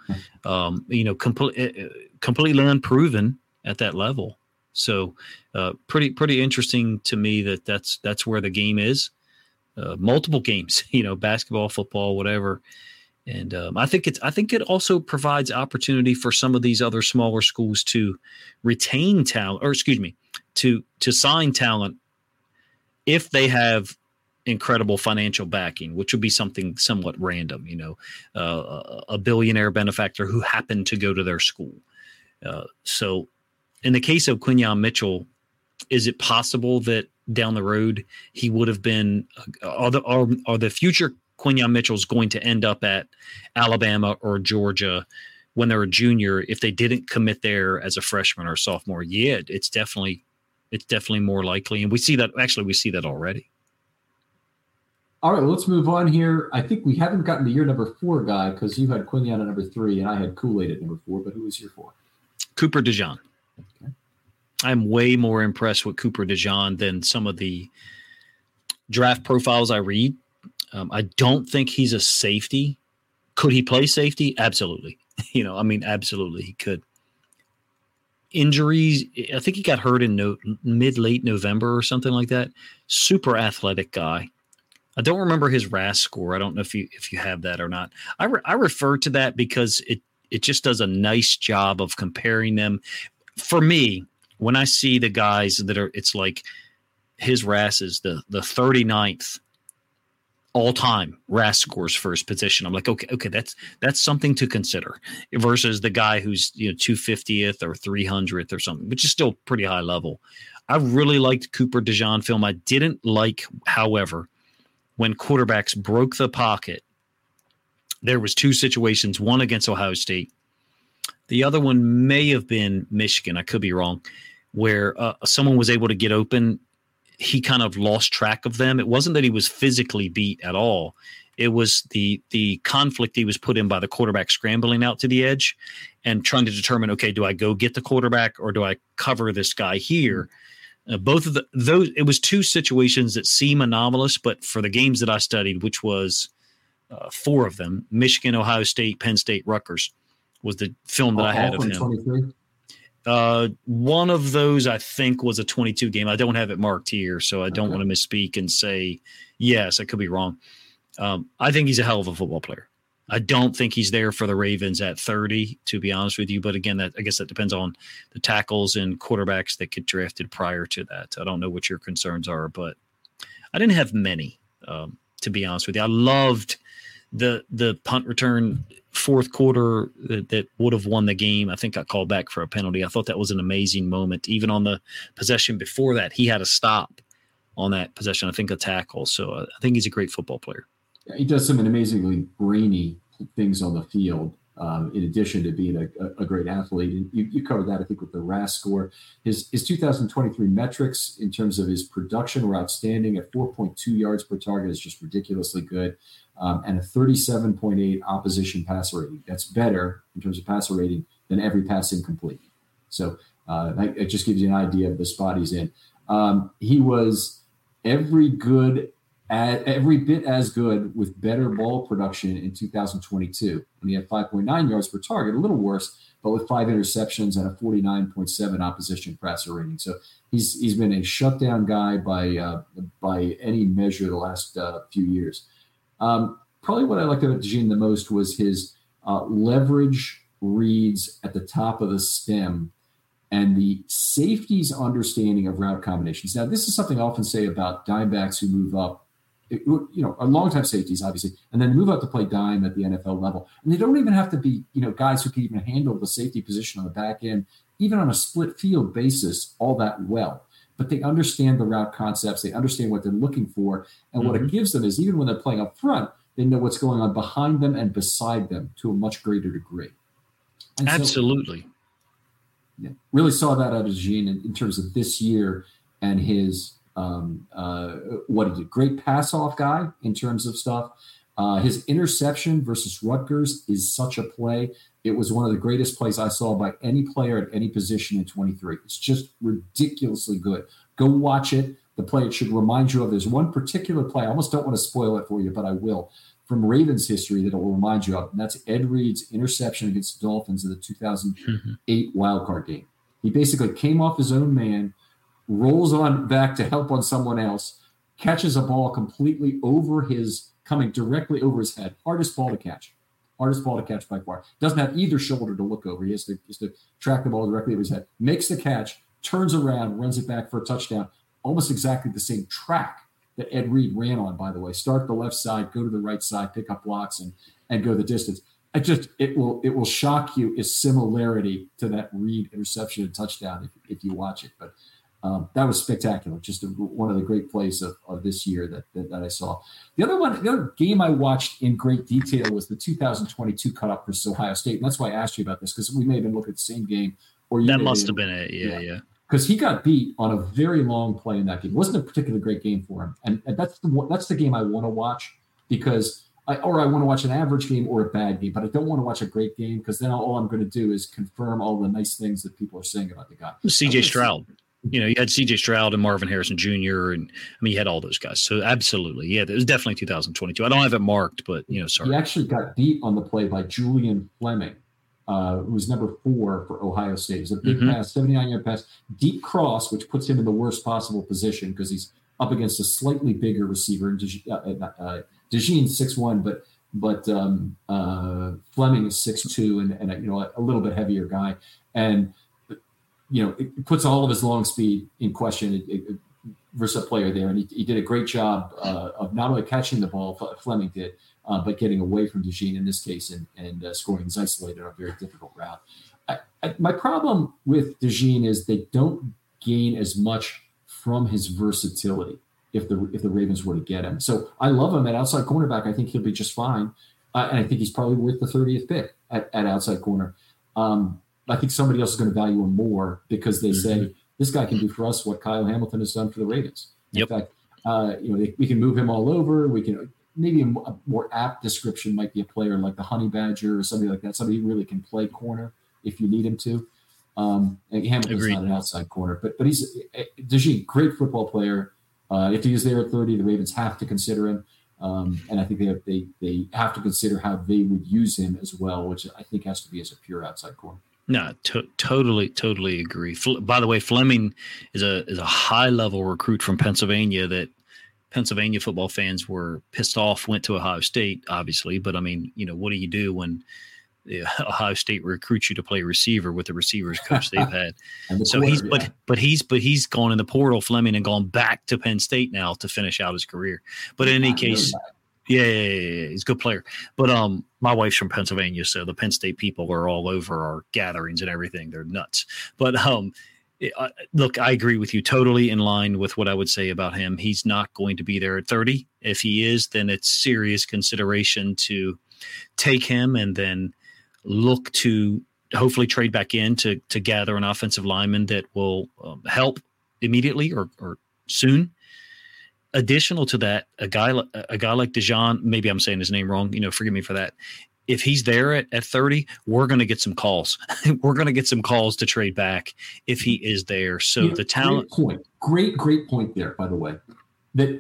[SPEAKER 3] completely unproven at that level. So, pretty interesting to me that's where the game is. Multiple games, basketball, football, whatever. And I think it also provides opportunity for some of these other smaller schools to retain talent, to sign talent if they have incredible financial backing, which would be something somewhat random, a billionaire benefactor who happened to go to their school. So in the case of Quinyon Mitchell, is it possible that down the road he would have been, are the future Quinyon Mitchells going to end up at Alabama or Georgia when they're a junior if they didn't commit there as a freshman or sophomore? Yeah, it's definitely more likely. And we see that already.
[SPEAKER 2] All right, well, let's move on here. I think we haven't gotten to your number 4 guy because you had Quinyon at number 3 and I had Kool-Aid at number 4, but who was your 4?
[SPEAKER 3] Cooper DeJean. Okay. I'm way more impressed with Cooper DeJean than some of the draft profiles I read. I don't think he's a safety. Could he play safety? Absolutely. Absolutely he could. Injuries, I think he got hurt in late November or something like that. Super athletic guy. I don't remember his RAS score. I don't know if you have that or not. I refer to that because it just does a nice job of comparing them. For me, when I see the guys it's like his RAS is the 39th all-time RAS scores for his position. I'm like, okay, that's something to consider versus the guy who's 250th or 300th or something, which is still pretty high level. I really liked Cooper DeJean film. I didn't like, however, when quarterbacks broke the pocket. There was 2 situations, one against Ohio State. The other one may have been Michigan. I could be wrong, where someone was able to get open. He kind of lost track of them. It wasn't that he was physically beat at all. It was the conflict he was put in by the quarterback scrambling out to the edge and trying to determine, okay, do I go get the quarterback or do I cover this guy here? Both of those, it was two situations that seem anomalous, but for the games that I studied, which was 4 of them, Michigan, Ohio State, Penn State, Rutgers, was the film that I had of him. 23? One of those, I think, was a 22 game. I don't have it marked here, so I don't want to misspeak and say, yes, I could be wrong. I think he's a hell of a football player. I don't think he's there for the Ravens at 30, to be honest with you. But again, I guess that depends on the tackles and quarterbacks that get drafted prior to that. I don't know what your concerns are, but I didn't have many, to be honest with you. I loved the punt return fourth quarter that would have won the game. I think got called back for a penalty. I thought that was an amazing moment. Even on the possession before that, he had a stop on that possession, I think a tackle. So I think he's a great football player.
[SPEAKER 2] Yeah, he does some amazingly brainy things on the field, in addition to being a great athlete. And you covered that, I think, with the RAS score. His 2023 metrics in terms of his production were outstanding. At 4.2 yards per target is just ridiculously good, and a 37.8 opposition passer rating. That's better in terms of passer rating than every pass incomplete. So it just gives you an idea of the spot he's in. He was every bit as good with better ball production in 2022. And he had 5.9 yards per target, a little worse, but with 5 interceptions and a 49.7 opposition passer rating. So he's been a shutdown guy by any measure the last few years. Probably what I liked about DeJean the most was his leverage reads at the top of the stem and the safety's understanding of route combinations. Now, this is something I often say about dime backs who move up, are long-time safeties, obviously, and then move up to play dime at the NFL level. And they don't even have to be, guys who can even handle the safety position on the back end, even on a split field basis, all that well. But they understand the route concepts. They understand what they're looking for. And what it gives them is, even when they're playing up front, they know what's going on behind them and beside them to a much greater degree. And
[SPEAKER 3] absolutely.
[SPEAKER 2] So, really saw that out of DeJean in terms of this year and his what he did. Great pass-off guy in terms of stuff. His interception versus Rutgers is such a play. It was one of the greatest plays I saw by any player at any position in 23. It's just ridiculously good. Go watch it. The play it should remind you of. There's one particular play. I almost don't want to spoil it for you, but I will. From Ravens history that it will remind you of. And that's Ed Reed's interception against the Dolphins in the 2008 wildcard game. He basically came off his own man, rolls on back to help on someone else, catches a ball completely coming directly over his head. Hardest ball to catch by far. Doesn't have either shoulder to look over. He has to track the ball directly over his head. Makes the catch, turns around, runs it back for a touchdown. Almost exactly the same track that Ed Reed ran on, by the way. Start the left side, go to the right side, pick up blocks, and go the distance. It will shock you its similarity to that Reed interception and touchdown if you watch it. But that was spectacular. Just one of the great plays of this year that I saw. The other game I watched in great detail was the 2022 cut-up versus Ohio State. And that's why I asked you about this, because we may have been looking at the same game.
[SPEAKER 3] That must have been it. Yeah.
[SPEAKER 2] Because he got beat on a very long play in that game. It wasn't a particularly great game for him. And that's the game I want to watch, because I want to watch an average game or a bad game, but I don't want to watch a great game, because then all I'm going to do is confirm all the nice things that people are saying about the guy.
[SPEAKER 3] CJ Stroud. You had CJ Stroud and Marvin Harrison Jr. And you had all those guys. So absolutely. Yeah, it was definitely 2022. I don't have it marked, but sorry.
[SPEAKER 2] He actually got beat on the play by Julian Fleming, who was number 4 for Ohio State. It was a big pass, 79-yard pass, deep cross, which puts him in the worst possible position because he's up against a slightly bigger receiver. DeJean 6'1", but Fleming is 6'2", and a little bit heavier guy. And it puts all of his long speed in question versus a player there. And he did a great job of not only catching the ball, Fleming did, but getting away from DeJean in this case and scoring. He's isolated on a very difficult route. My problem with DeJean is they don't gain as much from his versatility if the Ravens were to get him. So I love him at outside cornerback. I think he'll be just fine. And I think he's probably worth the 30th pick at outside corner. I think somebody else is going to value him more because they say this guy can do for us what Kyle Hamilton has done for the Ravens. In fact, we can move him all over. We can maybe a more apt description might be a player like the Honey Badger or somebody like that. Somebody who really can play corner if you need him to. And Hamilton's not an outside corner, but he's DeJean, great football player. If he is there at 30, the Ravens have to consider him. And I think they have to consider how they would use him as well, which I think has to be as a pure outside corner.
[SPEAKER 3] No, totally agree. By the way, Fleming is a high level recruit from Pennsylvania that Pennsylvania football fans were pissed off, went to Ohio State, obviously. But I mean, what do you do when Ohio State recruits you to play receiver with the receivers coach they've had? So he's gone in the portal, Fleming, and gone back to Penn State now to finish out his career. But in any case, yeah, he's a good player. But my wife's from Pennsylvania, so the Penn State people are all over our gatherings and everything. They're nuts. But look, I agree with you, totally in line with what I would say about him. He's not going to be there at 30. If he is, then it's serious consideration to take him and then look to hopefully trade back in to gather an offensive lineman that will help immediately or soon. Additional to that, a guy like DeJean, maybe I'm saying his name wrong, forgive me for that. If he's there at 30, we're going to get some calls. We're going to get some calls to trade back if he is there. So the talent
[SPEAKER 2] great point there, by the way, that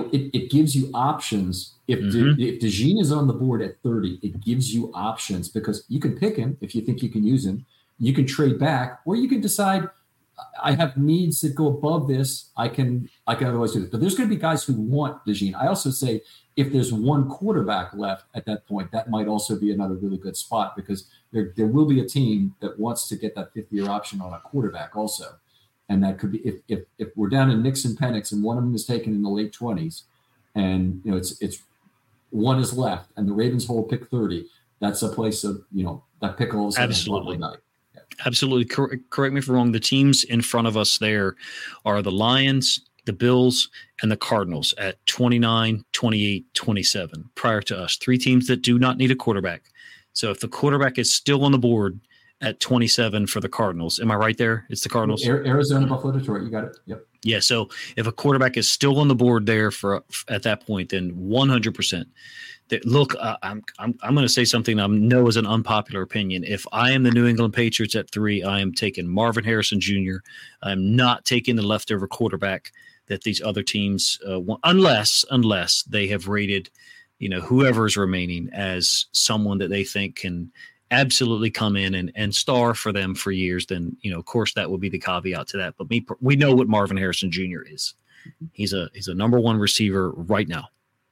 [SPEAKER 2] it gives you options. If DeJean is on the board at 30, it gives you options because you can pick him if you think you can use him. You can trade back, or you can decide, I have needs that go above this. I can otherwise do this. But there's going to be guys who want DeJean. I also say if there's one quarterback left at that point, that might also be another really good spot because there will be a team that wants to get that 5th-year option on a quarterback also. And that could be if we're down in Nixon Penix and one of them is taken in the late 20s and it's one is left and the Ravens hold pick 30, that's a place of, that pick all of a sudden.
[SPEAKER 3] Absolutely. Absolutely. Correct me if I'm wrong. The teams in front of us there are the Lions, the Bills, and the Cardinals at 29, 28, 27 prior to us. 3 teams that do not need a quarterback. So if the quarterback is still on the board at 27 for the Cardinals, am I right there? It's the Cardinals.
[SPEAKER 2] Arizona, Buffalo, Detroit. You got it. Yep.
[SPEAKER 3] Yeah. So if a quarterback is still on the board there at that point, then 100%. Look, I'm going to say something I know is an unpopular opinion. If I am the New England Patriots at 3, I am taking Marvin Harrison Jr. I'm not taking the leftover quarterback that these other teams want, unless they have rated, whoever's remaining as someone that they think can absolutely come in and star for them for years. Then, of course, that would be the caveat to that. But we know what Marvin Harrison Jr. is. He's a number 1 receiver right now,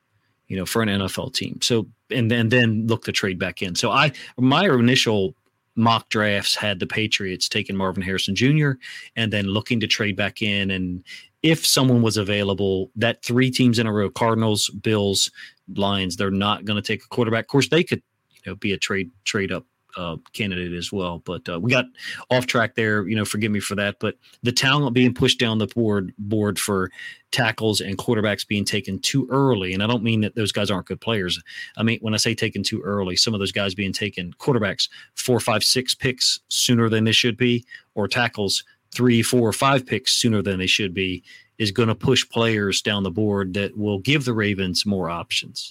[SPEAKER 3] for an NFL team. So, and then look to trade back in. So my initial mock drafts had the Patriots taking Marvin Harrison Jr. and then looking to trade back in. And if someone was available, that 3 teams in a row, Cardinals, Bills, Lions, they're not going to take a quarterback. Of course, they could, be a trade up candidate as well. But we got off track there, forgive me for that. But the talent being pushed down the board for tackles and quarterbacks being taken too early. And I don't mean that those guys aren't good players. I mean, when I say taken too early, some of those guys being taken quarterbacks 4, 5, 6 picks sooner than they should be, or tackles 3, 4, 5 picks sooner than they should be, is going to push players down the board that will give the Ravens more options.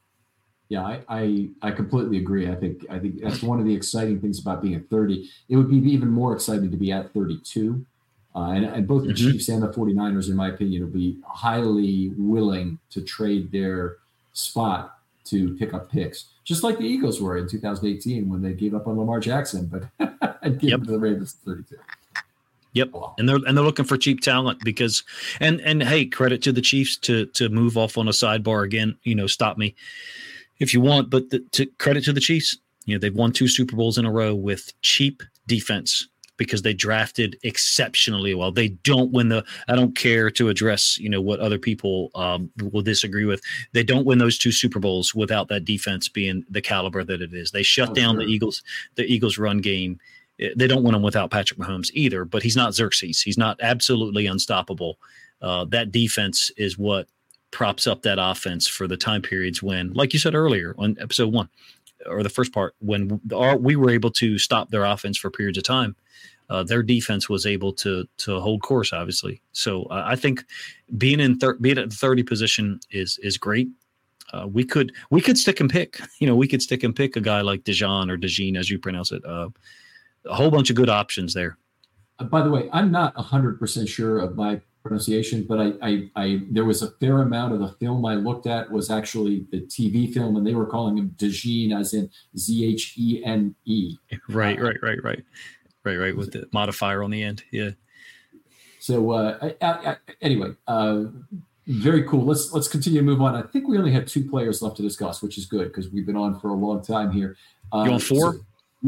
[SPEAKER 2] Yeah, I completely agree. I think that's one of the exciting things about being at 30. It would be even more exciting to be at 32. And both the Chiefs and the 49ers, in my opinion, will be highly willing to trade their spot to pick up picks, just like the Eagles were in 2018 when they gave up on Lamar Jackson, but and gave it to the Ravens at 32.
[SPEAKER 3] Yep, and they're looking for cheap talent because, and hey, credit to the Chiefs to move off on a sidebar again. Stop me if you want, but credit to the Chiefs. They've won 2 Super Bowls in a row with cheap defense because they drafted exceptionally well. They don't win I don't care to address, what other people will disagree with. They don't win those 2 Super Bowls without that defense being the caliber that it is. They shut down the Eagles run game. They don't win them without Patrick Mahomes either, but he's not Xerxes. He's not absolutely unstoppable. That defense is what props up that offense for the time periods when, like you said earlier on episode 1 or the first part, when we were able to stop their offense for periods of time, their defense was able to hold course, obviously. So I think being at the 30 position is great. We could stick and pick, we could stick and pick a guy like DeJean or DeJean, as you pronounce it, a whole bunch of good options there.
[SPEAKER 2] By the way, I'm not 100% sure of my pronunciation, but I there was a fair amount of the film I looked at was actually the TV film, and they were calling him Dejene, as in Zhene.
[SPEAKER 3] Right, with the modifier on the end. Yeah.
[SPEAKER 2] So anyway, very cool. Let's continue to move on. I think we only have 2 players left to discuss, which is good because we've been on for a long time here.
[SPEAKER 3] You on 4?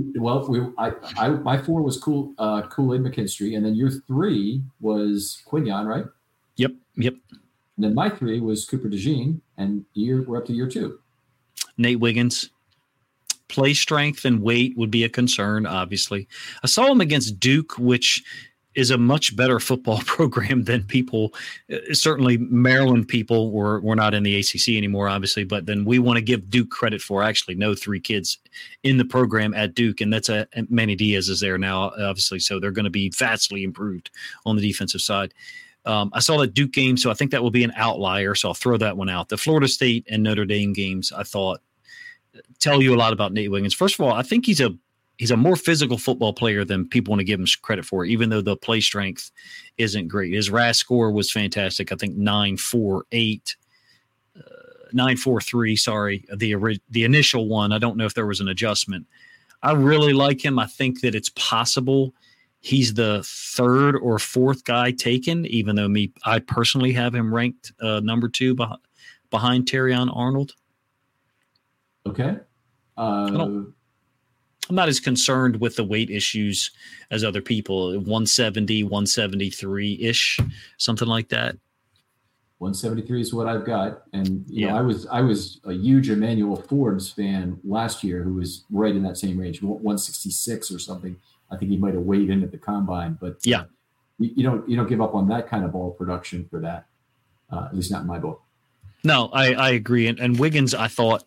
[SPEAKER 2] My 4 was Kool-Aid McKinstry, and then your 3 was Quignon, right?
[SPEAKER 3] Yep.
[SPEAKER 2] And then my 3 was Cooper DeJean, and we're up to year 2.
[SPEAKER 3] Nate Wiggins. Play strength and weight would be a concern, obviously. I saw him against Duke, which is a much better football program than people. Certainly Maryland people were not in the ACC anymore, obviously, but then we want to give Duke credit for. I actually know 3 kids in the program at Duke, and that's Manny Diaz is there now, obviously, so they're going to be vastly improved on the defensive side. I saw that Duke game, so I think that will be an outlier, so I'll throw that one out. The Florida State and Notre Dame games, I thought, tell you a lot about Nate Wiggins. First of all, I think he's a more physical football player than people want to give him credit for, even though the play strength isn't great. His RAS score was fantastic. I think 9.43, sorry, the initial one. I don't know if there was an adjustment. I really like him. I think that it's possible he's the 3rd or 4th guy taken, even though I personally have him ranked number 2 behind Terrion Arnold.
[SPEAKER 2] Okay.
[SPEAKER 3] I'm not as concerned with the weight issues as other people. 170, 173-ish, something like that.
[SPEAKER 2] 173 is what I've got. And you know, I was a huge Emmanuel Forbes fan last year who was right in that same range, 166 or something. I think he might have weighed in at the combine, but you don't give up on that kind of ball production for that. At least not in my book. No,
[SPEAKER 3] I agree. And Wiggins, I thought,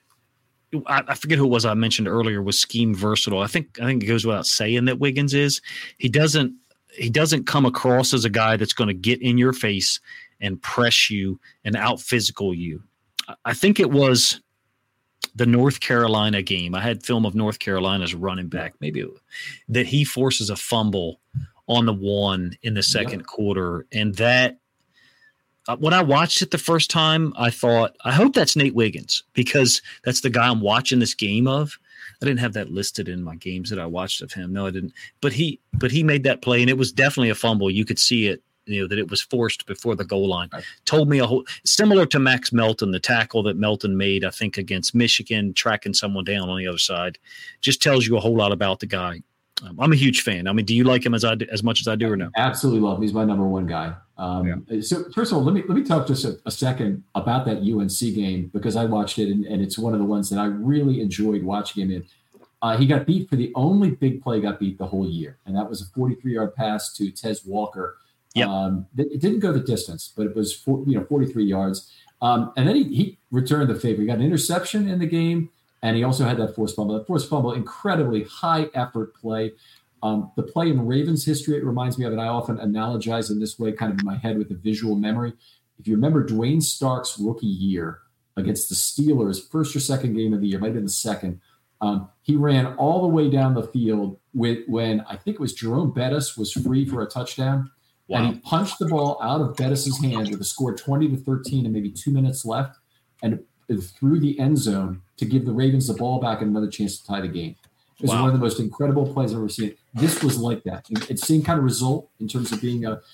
[SPEAKER 3] I forget who it was I mentioned earlier, was scheme versatile. I think it goes without saying that Wiggins is. He doesn't come across as a guy that's going to get in your face and press you and out physical you. I think it was the North Carolina game. I had film of North Carolina's running back, that he forces a fumble on the 1 in the second quarter, and that. When I watched it the first time, I thought, I hope that's Nate Wiggins because that's the guy I'm watching this game of. I didn't have that listed in my games that I watched of him. No, I didn't. But he made that play, and it was definitely a fumble. You could see it, that it was forced before the goal line. Right. Told me similar to Max Melton, the tackle that Melton made, I think, against Michigan, tracking someone down on the other side. Just tells you a whole lot about the guy. I'm a huge fan. I mean, do you like him as much as I do or no?
[SPEAKER 2] Absolutely love him. He's my number 1 guy. So first of all, let me talk just a second about that UNC game because I watched it and it's one of the ones that I really enjoyed watching him in. He got beat for the only big play got beat the whole year, and that was a 43-yard pass to Tez Walker. Yep. It didn't go the distance, but it was 43 yards. And then he returned the favor. He got an interception in the game. And he also had that forced fumble. That forced fumble, incredibly high-effort play. The play in Ravens history, it reminds me of, and I often analogize in this way, kind of in my head with a visual memory. If you remember Dwayne Stark's rookie year against the Steelers, first or second game of the year, might have been the second, he ran all the way down the field when I think it was Jerome Bettis was free for a touchdown. Wow. And he punched the ball out of Bettis's hand with a score 20-13 and maybe 2 minutes left, and through the end zone to give the Ravens the ball back and another chance to tie the game. It was one of the most incredible plays I've ever seen. This was like that. It's same kind of result in terms of being a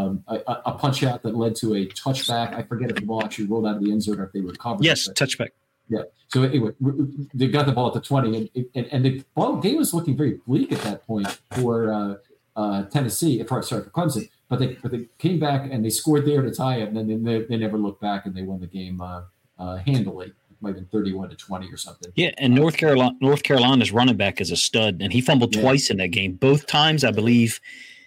[SPEAKER 2] punch out that led to a touchback. I forget if the ball actually rolled out of the end zone or if they recovered.
[SPEAKER 3] Yes, touchback.
[SPEAKER 2] Yeah. So anyway, they got the ball at the 20, and the ball game was looking very bleak at that point for Tennessee. For Clemson. But they came back and they scored there to tie it, and then they never looked back and they won the game handily. It might have been 31-20 or something.
[SPEAKER 3] Yeah, and North Carolina's running back is a stud, and he fumbled twice in that game. Both times, I believe,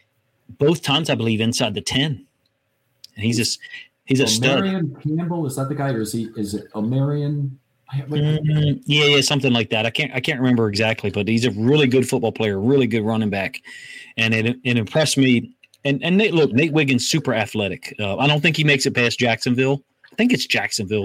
[SPEAKER 3] inside the 10. And he's a stud.
[SPEAKER 2] Omarion Campbell, is that the guy, or is it Omarion?
[SPEAKER 3] Yeah, something like that. I can't remember exactly, but he's a really good football player, really good running back, and it impressed me. And Nate Wiggins, super athletic. I don't think he makes it past Jacksonville. I think it's Jacksonville,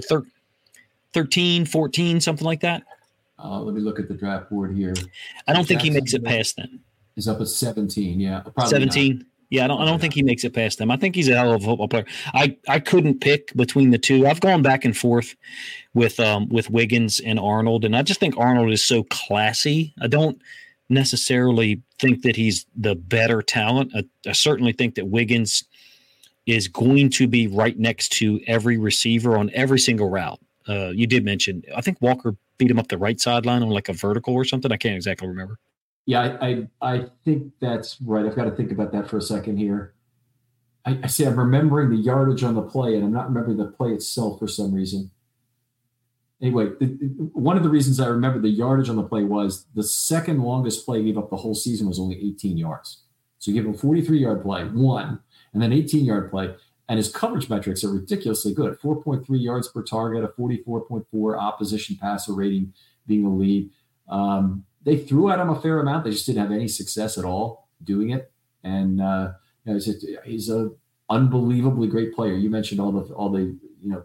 [SPEAKER 3] 13, 14, something like that.
[SPEAKER 2] Let me look at the draft board here.
[SPEAKER 3] I don't think he makes it past then.
[SPEAKER 2] is up at 17. Yeah, probably
[SPEAKER 3] 17. Not. Yeah, I don't think he makes it past them. I think he's a hell of a football player. I couldn't pick between the two. I've gone back and forth with Wiggins and Arnold, and I just think Arnold is so classy. I don't necessarily think that he's the better talent. I certainly think that Wiggins is going to be right next to every receiver on every single route. You did mention, I think Walker beat him up the right sideline on like a vertical or something. I can't exactly remember.
[SPEAKER 2] Yeah, I think that's right. I've got to think about that for a second here. I see I'm remembering the yardage on the play, and I'm not remembering the play itself for some reason. Anyway, one of the reasons I remember the yardage on the play was the second longest play he gave up the whole season was only 18 yards. So you give him a 43-yard play, one, and then 18-yard play, and his coverage metrics are ridiculously good. 4.3 yards per target, a 44.4 opposition passer rating being the lead. They threw at him a fair amount. They just didn't have any success at all doing it. And he's an unbelievably great player. You mentioned all the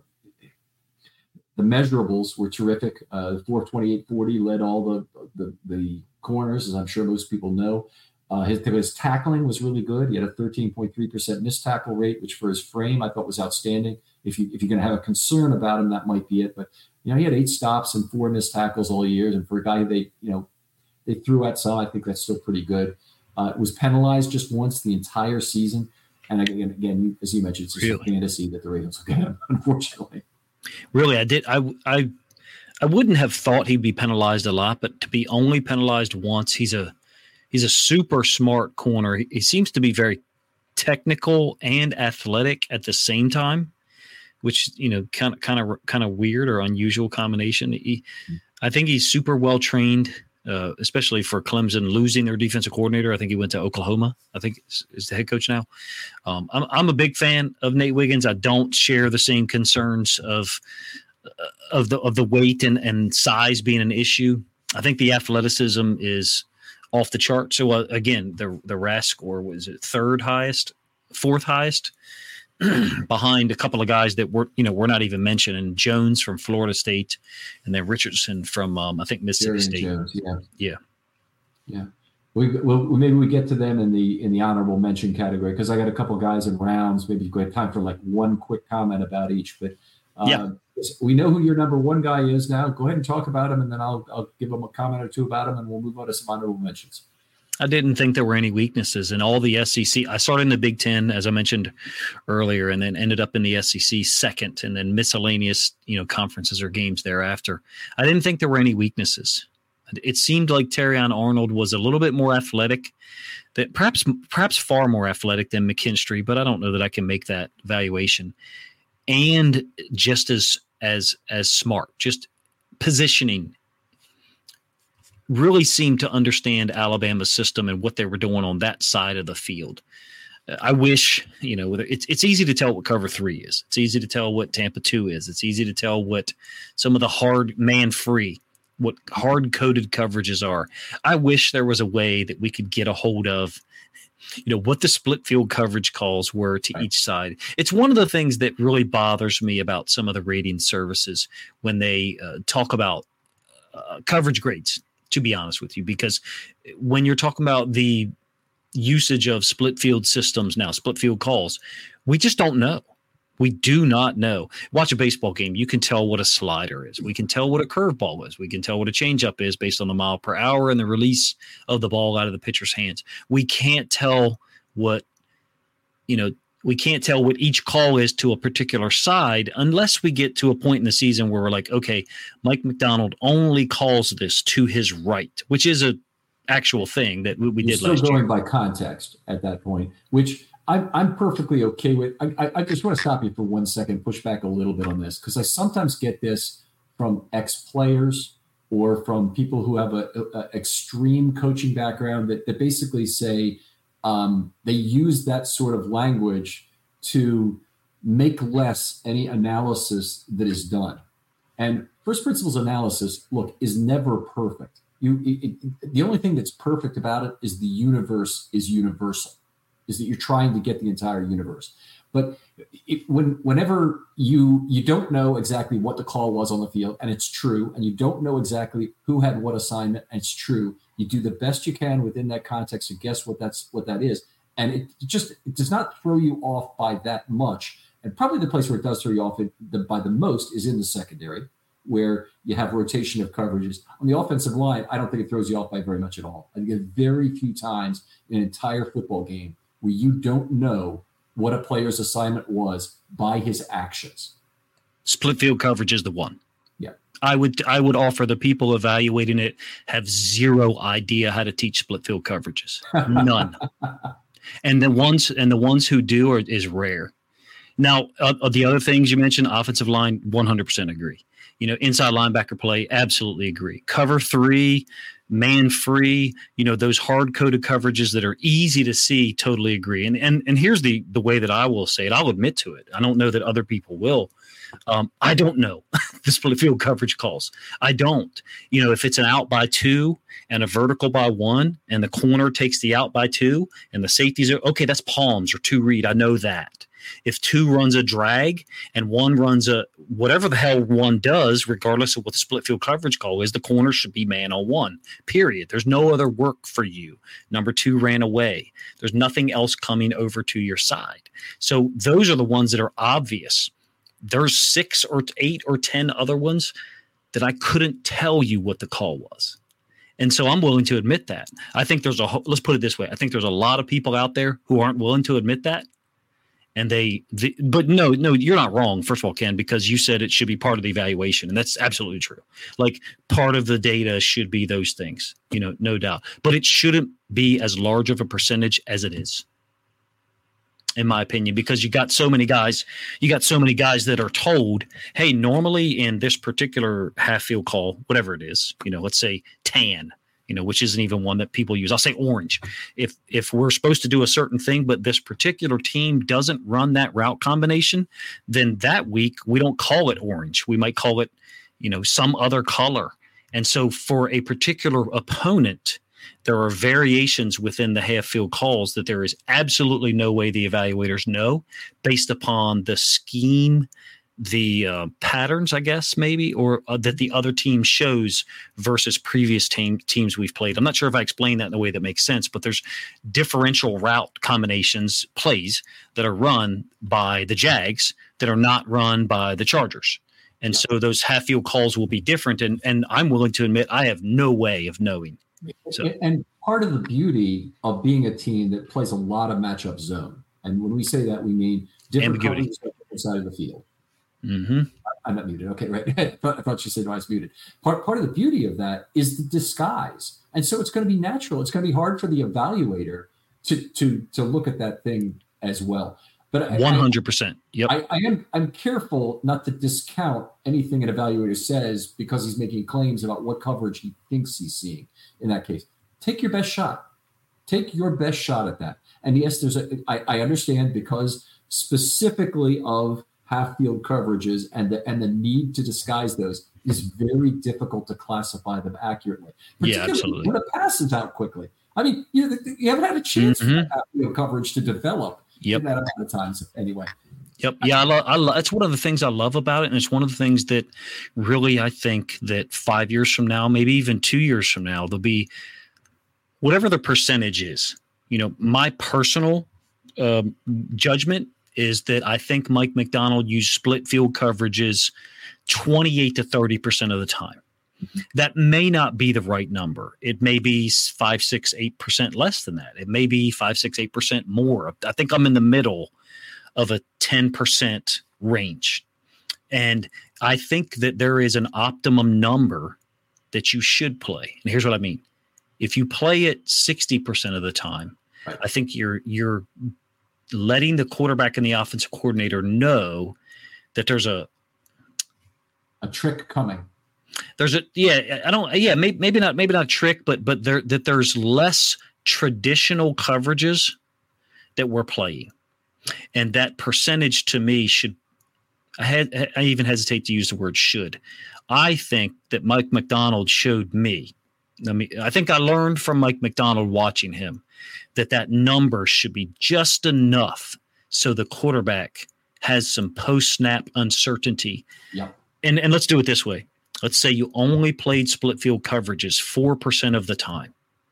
[SPEAKER 2] the measurables were terrific. 4.28.40 led all the corners, as I'm sure most people know. His tackling was really good. He had a 13.3% missed tackle rate, which for his frame I thought was outstanding. If you're going to have a concern about him, that might be it. But he had 8 stops and 4 missed tackles all year, and for a guy they threw at some, I think that's still pretty good. It was penalized just once the entire season, and again, as you mentioned, it's just a fantasy that the Ravens will get him, unfortunately.
[SPEAKER 3] Really, I wouldn't have thought he'd be penalized a lot, but to be only penalized once, he's a super smart corner. He seems to be very technical and athletic at the same time, which kind of weird or unusual combination. I think he's super well trained, especially for Clemson losing their defensive coordinator. I think he went to Oklahoma. I think is the head coach now. I'm a big fan of Nate Wiggins. I don't share the same concerns of the weight and size being an issue. I think the athleticism is off the chart. So again, the RAS score was it fourth highest, behind a couple of guys that we're not even mentioning. Jones from Florida State, and then Richardson from I think Mississippi State.
[SPEAKER 2] Jones,
[SPEAKER 3] yeah.
[SPEAKER 2] Maybe we get to them in the honorable mention category, because I got a couple of guys in rounds. Maybe we have time for like one quick comment about each. But we know who your number one guy is now. Go ahead and talk about him, and then I'll give them a comment or two about him, and we'll move on to some honorable mentions.
[SPEAKER 3] I didn't think there were any weaknesses in all the SEC. I started in the Big Ten, as I mentioned earlier, and then ended up in the SEC second, and then miscellaneous, conferences or games thereafter. I didn't think there were any weaknesses. It seemed like Terrion Arnold was a little bit more athletic, that perhaps far more athletic than McKinstry, but I don't know that I can make that valuation. And just as smart, just positioning. Really seemed to understand Alabama's system and what they were doing on that side of the field. I wish, it's easy to tell what cover 3 is. It's easy to tell what Tampa 2 is. It's easy to tell what some of the hard man free, what hard coded coverages are. I wish there was a way that we could get a hold of, what the split field coverage calls were to each side. It's one of the things that really bothers me about some of the rating services when they talk about coverage grades, to be honest with you, because when you're talking about the usage of split field systems now, split field calls, we just don't know. We do not know. Watch a baseball game. You can tell what a slider is. We can tell what a curveball is. We can tell what a changeup is based on the mile per hour and the release of the ball out of the pitcher's hands. We can't tell what each call is to a particular side unless we get to a point in the season where we're like, okay, Mike McDonald only calls this to his right, which is an actual thing that we did last year.
[SPEAKER 2] Still going by context at that point, which I'm perfectly okay with. I just want to stop you for 1 second, push back a little bit on this, because I sometimes get this from ex-players or from people who have a extreme coaching background that basically say, they use that sort of language to make less any analysis that is done. And first principles analysis, is never perfect. The only thing that's perfect about it is the universe is universal, is that you're trying to get the entire universe. But whenever you don't know exactly what the call was on the field, and it's true, and you don't know exactly who had what assignment, and it's true, you do the best you can within that context to guess what that is. And it does not throw you off by that much. And probably the place where it does throw you off by the most is in the secondary, where you have rotation of coverages. On the offensive line, I don't think it throws you off by very much at all. I think there's very few times in an entire football game where you don't know what a player's assignment was by his actions.
[SPEAKER 3] Split field coverage is the one.
[SPEAKER 2] Yeah.
[SPEAKER 3] I would offer the people evaluating it have zero idea how to teach split field coverages. None. And the ones who do is rare. Now, the other things you mentioned, offensive line, 100% agree. Inside linebacker play, absolutely agree. Cover 3, man free, those hard-coded coverages that are easy to see, totally agree. And here's the way that I will say it. I'll admit to it. I don't know that other people will. I don't know the split field coverage calls. I don't. If it's an out by 2 and a vertical by 1 and the corner takes the out by 2 and the safeties are, okay, that's palms or 2 read. I know that. If 2 runs a drag and 1 runs a whatever the hell 1 does, regardless of what the split field coverage call is, the corner should be man on 1, period. There's no other work for you. Number 2 ran away. There's nothing else coming over to your side. So those are the ones that are obvious. There's 6 or 8 or 10 other ones that I couldn't tell you what the call was. And so I'm willing to admit that. I think let's put it this way. I think there's a lot of people out there who aren't willing to admit that. And but no, you're not wrong. First of all, Ken, because you said it should be part of the evaluation, and that's absolutely true. Like part of the data should be those things, no doubt. But it shouldn't be as large of a percentage as it is, in my opinion, because you got so many guys that are told, hey, normally in this particular half field call, whatever it is, let's say tan. Which isn't even one that people use. I'll say orange. If we're supposed to do a certain thing, but this particular team doesn't run that route combination, then that week we don't call it orange. We might call it, some other color. And so for a particular opponent, there are variations within the half field calls that there is absolutely no way the evaluators know based upon the scheme, the patterns, I guess, maybe, or that the other team shows versus previous teams we've played. I'm not sure if I explained that in a way that makes sense, but there's differential route combinations, plays that are run by the Jags that are not run by the Chargers. And so those half field calls will be different. And I'm willing to admit I have no way of knowing. So.
[SPEAKER 2] And part of the beauty of being a team that plays a lot of matchup zone. And when we say that, we mean different coverages on the side of the field.
[SPEAKER 3] Mm-hmm.
[SPEAKER 2] I'm not muted. Okay, right. I thought you said no, I was muted. Part of the beauty of that is the disguise, and so it's going to be natural. It's going to be hard for the evaluator to look at that thing as well. But
[SPEAKER 3] 100%. Yep.
[SPEAKER 2] I'm careful not to discount anything an evaluator says because he's making claims about what coverage he thinks he's seeing. In that case, take your best shot. Take your best shot at that. And yes, I understand because specifically of half field coverages and the need to disguise those is very difficult to classify them accurately.
[SPEAKER 3] Yeah, absolutely.
[SPEAKER 2] When a pass is out quickly. I mean, you haven't had a chance for that half field coverage to develop in that amount of times anyway.
[SPEAKER 3] Yep. Yeah, I love that's one of the things I love about it. And it's one of the things that really I think that 5 years from now, maybe even 2 years from now, there'll be whatever the percentage is. My personal judgment is that I think Mike Macdonald used split field coverages 28 to 30% of the time. Mm-hmm. That may not be the right number. It may be 5, 6, 8% less than that. It may be 5, 6, 8% more. I think I'm in the middle of a 10% range. And I think that there is an optimum number that you should play. And here's what I mean. If you play it 60% of the time, right, I think you're letting the quarterback and the offensive coordinator know that there's a
[SPEAKER 2] trick coming.
[SPEAKER 3] There's maybe not a trick, but there's less traditional coverages that we're playing. And that percentage to me I even hesitate to use the word should. I think that Mike Macdonald showed me. I think I learned from Mike Macdonald watching him that number should be just enough so the quarterback has some post-snap uncertainty.
[SPEAKER 2] Yeah.
[SPEAKER 3] And let's do it this way. Let's say you only played split field coverages 4% of the time.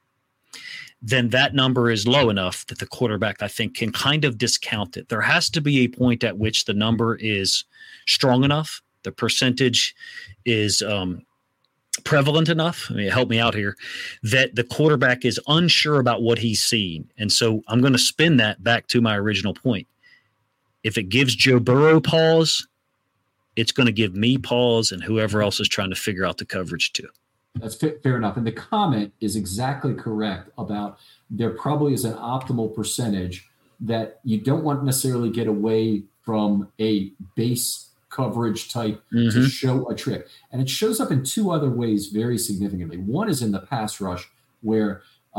[SPEAKER 3] Then that number is low enough that the quarterback, I think, can kind of discount it. There has to be a point at which the number is strong enough, the percentage is prevalent enough, help me out here, that the quarterback is unsure about what he's seeing. And so I'm going to spin that back to my original point. If it gives Joe Burrow pause, it's going to give me pause and whoever else is trying to figure out the coverage too.
[SPEAKER 2] That's fair enough. And the comment is exactly correct about there probably is an optimal percentage that you don't want to necessarily get away from a base coverage type to show a trick. And it shows up in two other ways very significantly. One is in the pass rush where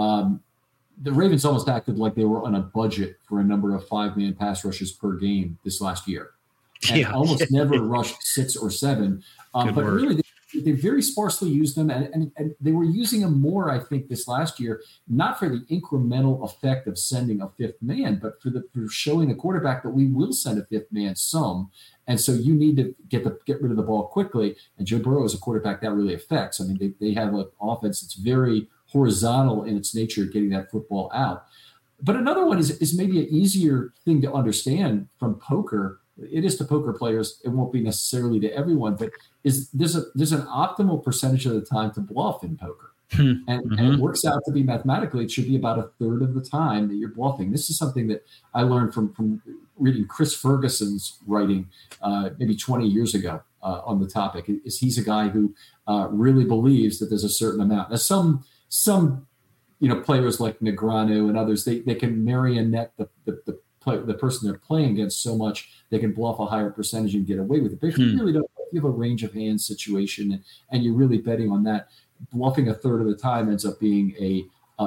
[SPEAKER 2] the Ravens almost acted like they were on a budget for a number of 5-man pass rushes per game this last year. And almost never rushed 6 or 7. But really, they very sparsely used them, and they were using them more, I think, this last year, not for the incremental effect of sending a 5th man, but for showing the quarterback that we will send a 5th man some. And so you need to get rid of the ball quickly. And Joe Burrow is a quarterback that really affects. I mean, they have an offense that's very horizontal in its nature, getting that football out. But another one is maybe an easier thing to understand from poker. It is to poker players. It won't be necessarily to everyone, but there's an optimal percentage of the time to bluff in poker. And it works out to be mathematically, it should be about a third of the time that you're bluffing. This is something that I learned from reading Chris Ferguson's writing maybe 20 years ago on the topic. He's a guy who really believes that there's a certain amount. Now, some players like Negreanu and others, they can marionette the person they're playing against so much they can bluff a higher percentage and get away with it. But if you really don't, if you have a range of hands situation and you're really betting on that, bluffing a third of the time ends up being a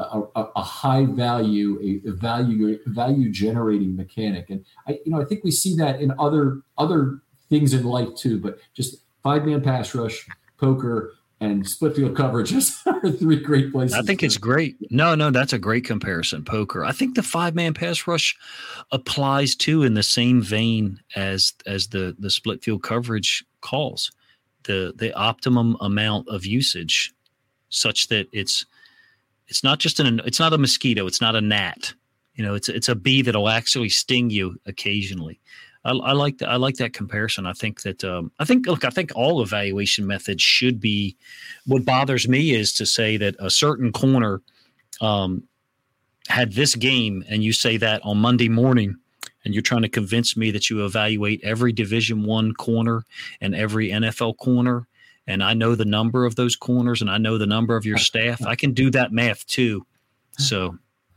[SPEAKER 2] high value, a value generating mechanic. And I think we see that in other things in life too. But just 5-man pass rush, poker, and split field coverages are 3 great places.
[SPEAKER 3] I think it's great. No, that's a great comparison. Poker. I think the 5-man pass rush applies too in the same vein as the split field coverage calls. The optimum amount of usage, such that it's not just it's not a mosquito, it's not a gnat. It's a bee that'll actually sting you occasionally. I like that comparison. I think all evaluation methods should be. What bothers me is to say that a certain corner had this game, and you say that on Monday morning, and you're trying to convince me that you evaluate every Division I corner and every NFL corner, and I know the number of those corners and I know the number of your staff. I can do that math too. So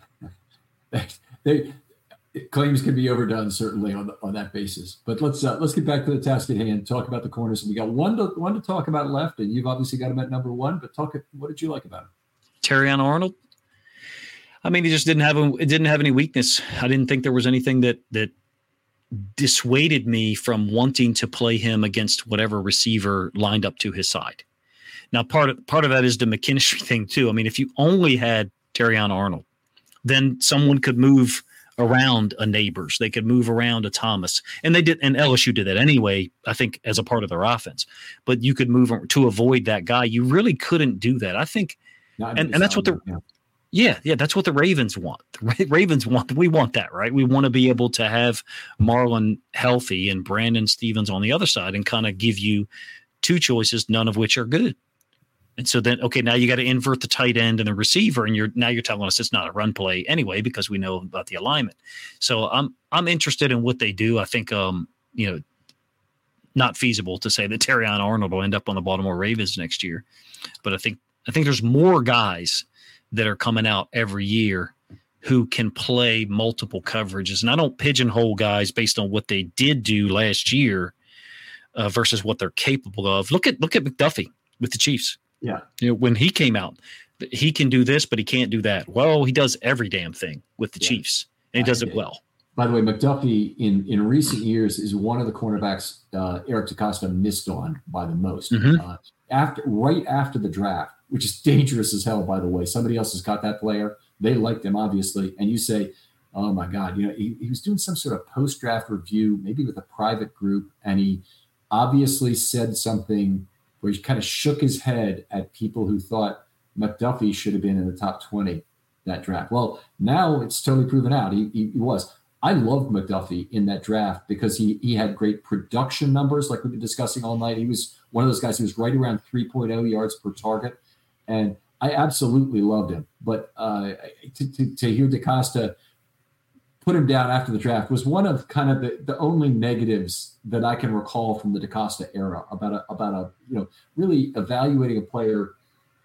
[SPEAKER 2] claims can be overdone certainly on that basis. But let's get back to the task at hand. Talk about the corners. We got one to talk about left, and you've obviously got him at number 1. But what did you like about him?
[SPEAKER 3] Terrion Arnold. I mean, he just didn't have any weakness. I didn't think there was anything that dissuaded me from wanting to play him against whatever receiver lined up to his side. Now, part of that is the McKinstry thing too. I mean, if you only had Terrion Arnold, then someone could move around a Neighbors. They could move around a Thomas. And they did, and LSU did that anyway, I think, as a part of their offense. But you could move to avoid that guy. You really couldn't do that. I think, and that's what that's what the Ravens want. The Ravens we want that, right? We want to be able to have Marlon healthy and Brandon Stevens on the other side and kind of give you 2 choices, none of which are good. And so then, okay, now you got to invert the tight end and the receiver, and you're telling us it's not a run play anyway because we know about the alignment. So I'm interested in what they do. I think not feasible to say that Terrion Arnold will end up on the Baltimore Ravens next year, but I think there's more guys that are coming out every year who can play multiple coverages, and I don't pigeonhole guys based on what they did do last year versus what they're capable of. Look at McDuffie with the Chiefs.
[SPEAKER 2] Yeah.
[SPEAKER 3] When he came out, he can do this, but he can't do that. Well, he does every damn thing with the Chiefs, and he does it well.
[SPEAKER 2] By the way, McDuffie in recent years is one of the cornerbacks Eric DeCosta missed on by the most. Right after the draft, which is dangerous as hell, by the way. Somebody else has got that player. They liked him, obviously. And you say, oh my God, he was doing some sort of post-draft review, maybe with a private group, and he obviously said something where he kind of shook his head at people who thought McDuffie should have been in the top 20 that draft. Well, now it's totally proven out. He was. I loved McDuffie in that draft because he had great production numbers, like we've been discussing all night. He was one of those guys who was right around 3.0 yards per target, and I absolutely loved him. But to hear DeCosta put him down after the draft was one of kind of the only negatives that I can recall from the DeCosta era about a really evaluating a player.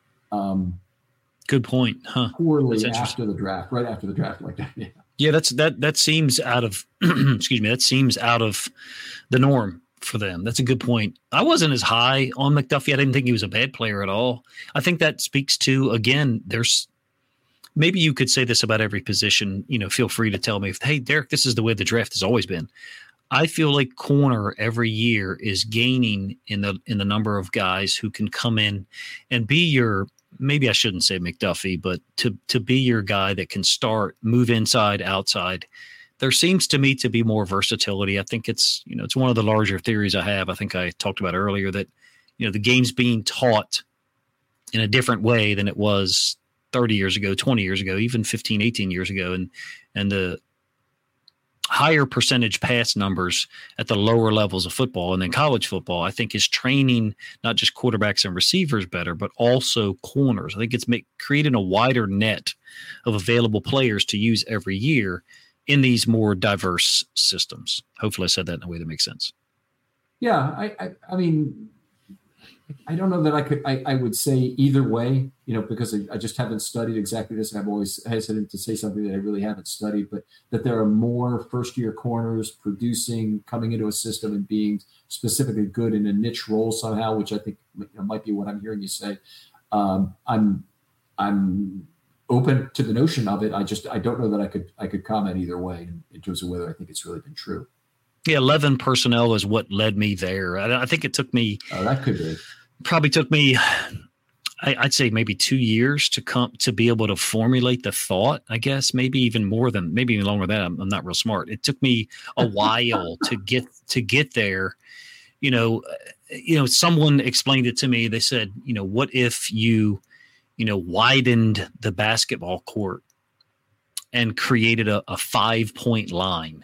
[SPEAKER 3] Good point, huh?
[SPEAKER 2] Poorly after the draft, right after the draft, like that. Yeah.
[SPEAKER 3] Yeah, that seems out of excuse me, that seems out of the norm for them. That's a good point. I wasn't as high on McDuffie. I didn't think he was a bad player at all. I think that speaks to, again, there's maybe you could say this about every position. Feel free to tell me if, hey, Derek, this is the way the draft has always been. I feel like corner every year is gaining in the number of guys who can come in and be your, maybe I shouldn't say McDuffie, but to be your guy that can start, move inside, outside. There seems to me to be more versatility. I think it's one of the larger theories I have. I think I talked about earlier that, the game's being taught in a different way than it was 30 years ago, 20 years ago, even 15, 18 years ago. And the higher percentage pass numbers at the lower levels of football and then college football, I think is training not just quarterbacks and receivers better, but also corners. I think it's creating a wider net of available players to use every year in these more diverse systems. Hopefully I said that in a way that makes sense.
[SPEAKER 2] Yeah. I mean, I don't know that I would say either way, because I just haven't studied exactly this. And I'm always hesitant to say something that I really haven't studied, but that there are more first-year corners producing, coming into a system and being specifically good in a niche role somehow, which I think might be what I'm hearing you say. I'm open to the notion of it. I don't know that I could comment either way in terms of whether I think it's really been true.
[SPEAKER 3] Yeah, 11 personnel is what led me there. I think it took me.
[SPEAKER 2] Oh, that could be.
[SPEAKER 3] Probably took me, I'd say maybe 2 years to be able to formulate the thought. I guess maybe even longer than that. I'm not real smart. It took me a while to get there. Someone explained it to me. They said, what if you, widened the basketball court and created a 5-point line?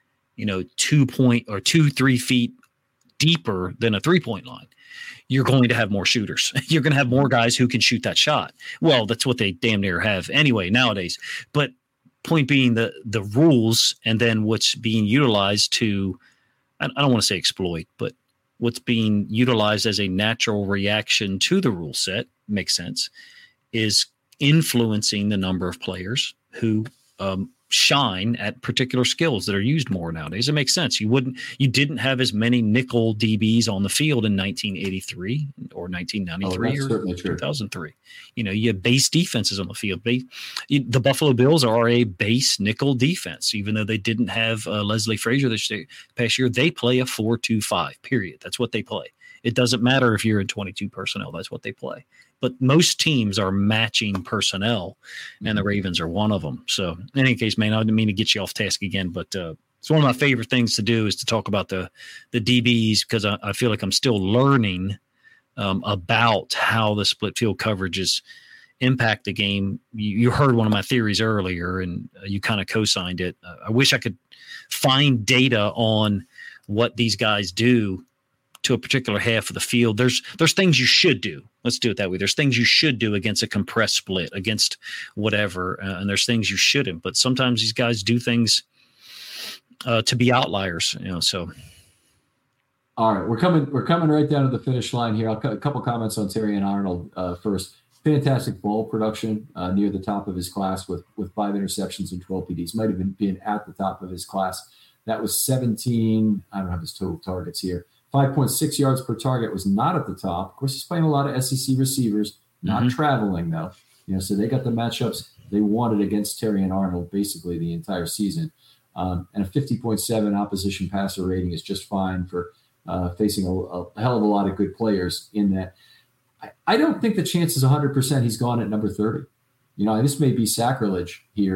[SPEAKER 3] 3 feet deeper than a 3-point line. You're going to have more shooters. You're going to have more guys who can shoot that shot. Well, that's what they damn near have anyway nowadays. But point being the rules and then what's being utilized to, I don't want to say exploit, but what's being utilized as a natural reaction to the rule set, makes sense, is influencing the number of players who shine at particular skills that are used more nowadays. It makes sense. You didn't have as many nickel DBs on the field in 1983 or 1993 or 2003. You have base defenses on the field. The Buffalo Bills are a base nickel defense, even though they didn't have Leslie Frazier this past year. They play a 4-2-5, period. That's what they play. It doesn't matter if you're in 22 personnel. That's what they play. But most teams are matching personnel, and the Ravens are one of them. So in any case, man, I didn't mean to get you off task again, but it's one of my favorite things to do is to talk about the DBs because I feel like I'm still learning about how the split field coverages impact the game. You heard one of my theories earlier, and you kind of co-signed it. I wish I could find data on what these guys do to a particular half of the field. There's things you should do. Let's do it that way. There's things you should do against a compressed split, against whatever, and there's things you shouldn't. But sometimes these guys do things to be outliers, So,
[SPEAKER 2] all right, we're coming right down to the finish line here. A couple comments on Terrion Arnold first. Fantastic ball production near the top of his class with 5 interceptions and 12 PDs. Might have been at the top of his class. That was 17. I don't have his total targets here. 5.6 yards per target was not at the top. Of course, he's playing a lot of SEC receivers, not traveling though. So they got the matchups they wanted against Terrion Arnold basically the entire season. And a 50.7 opposition passer rating is just fine for facing a hell of a lot of good players in that. I don't think the chance is 100% he's gone at number 30. This may be sacrilege here,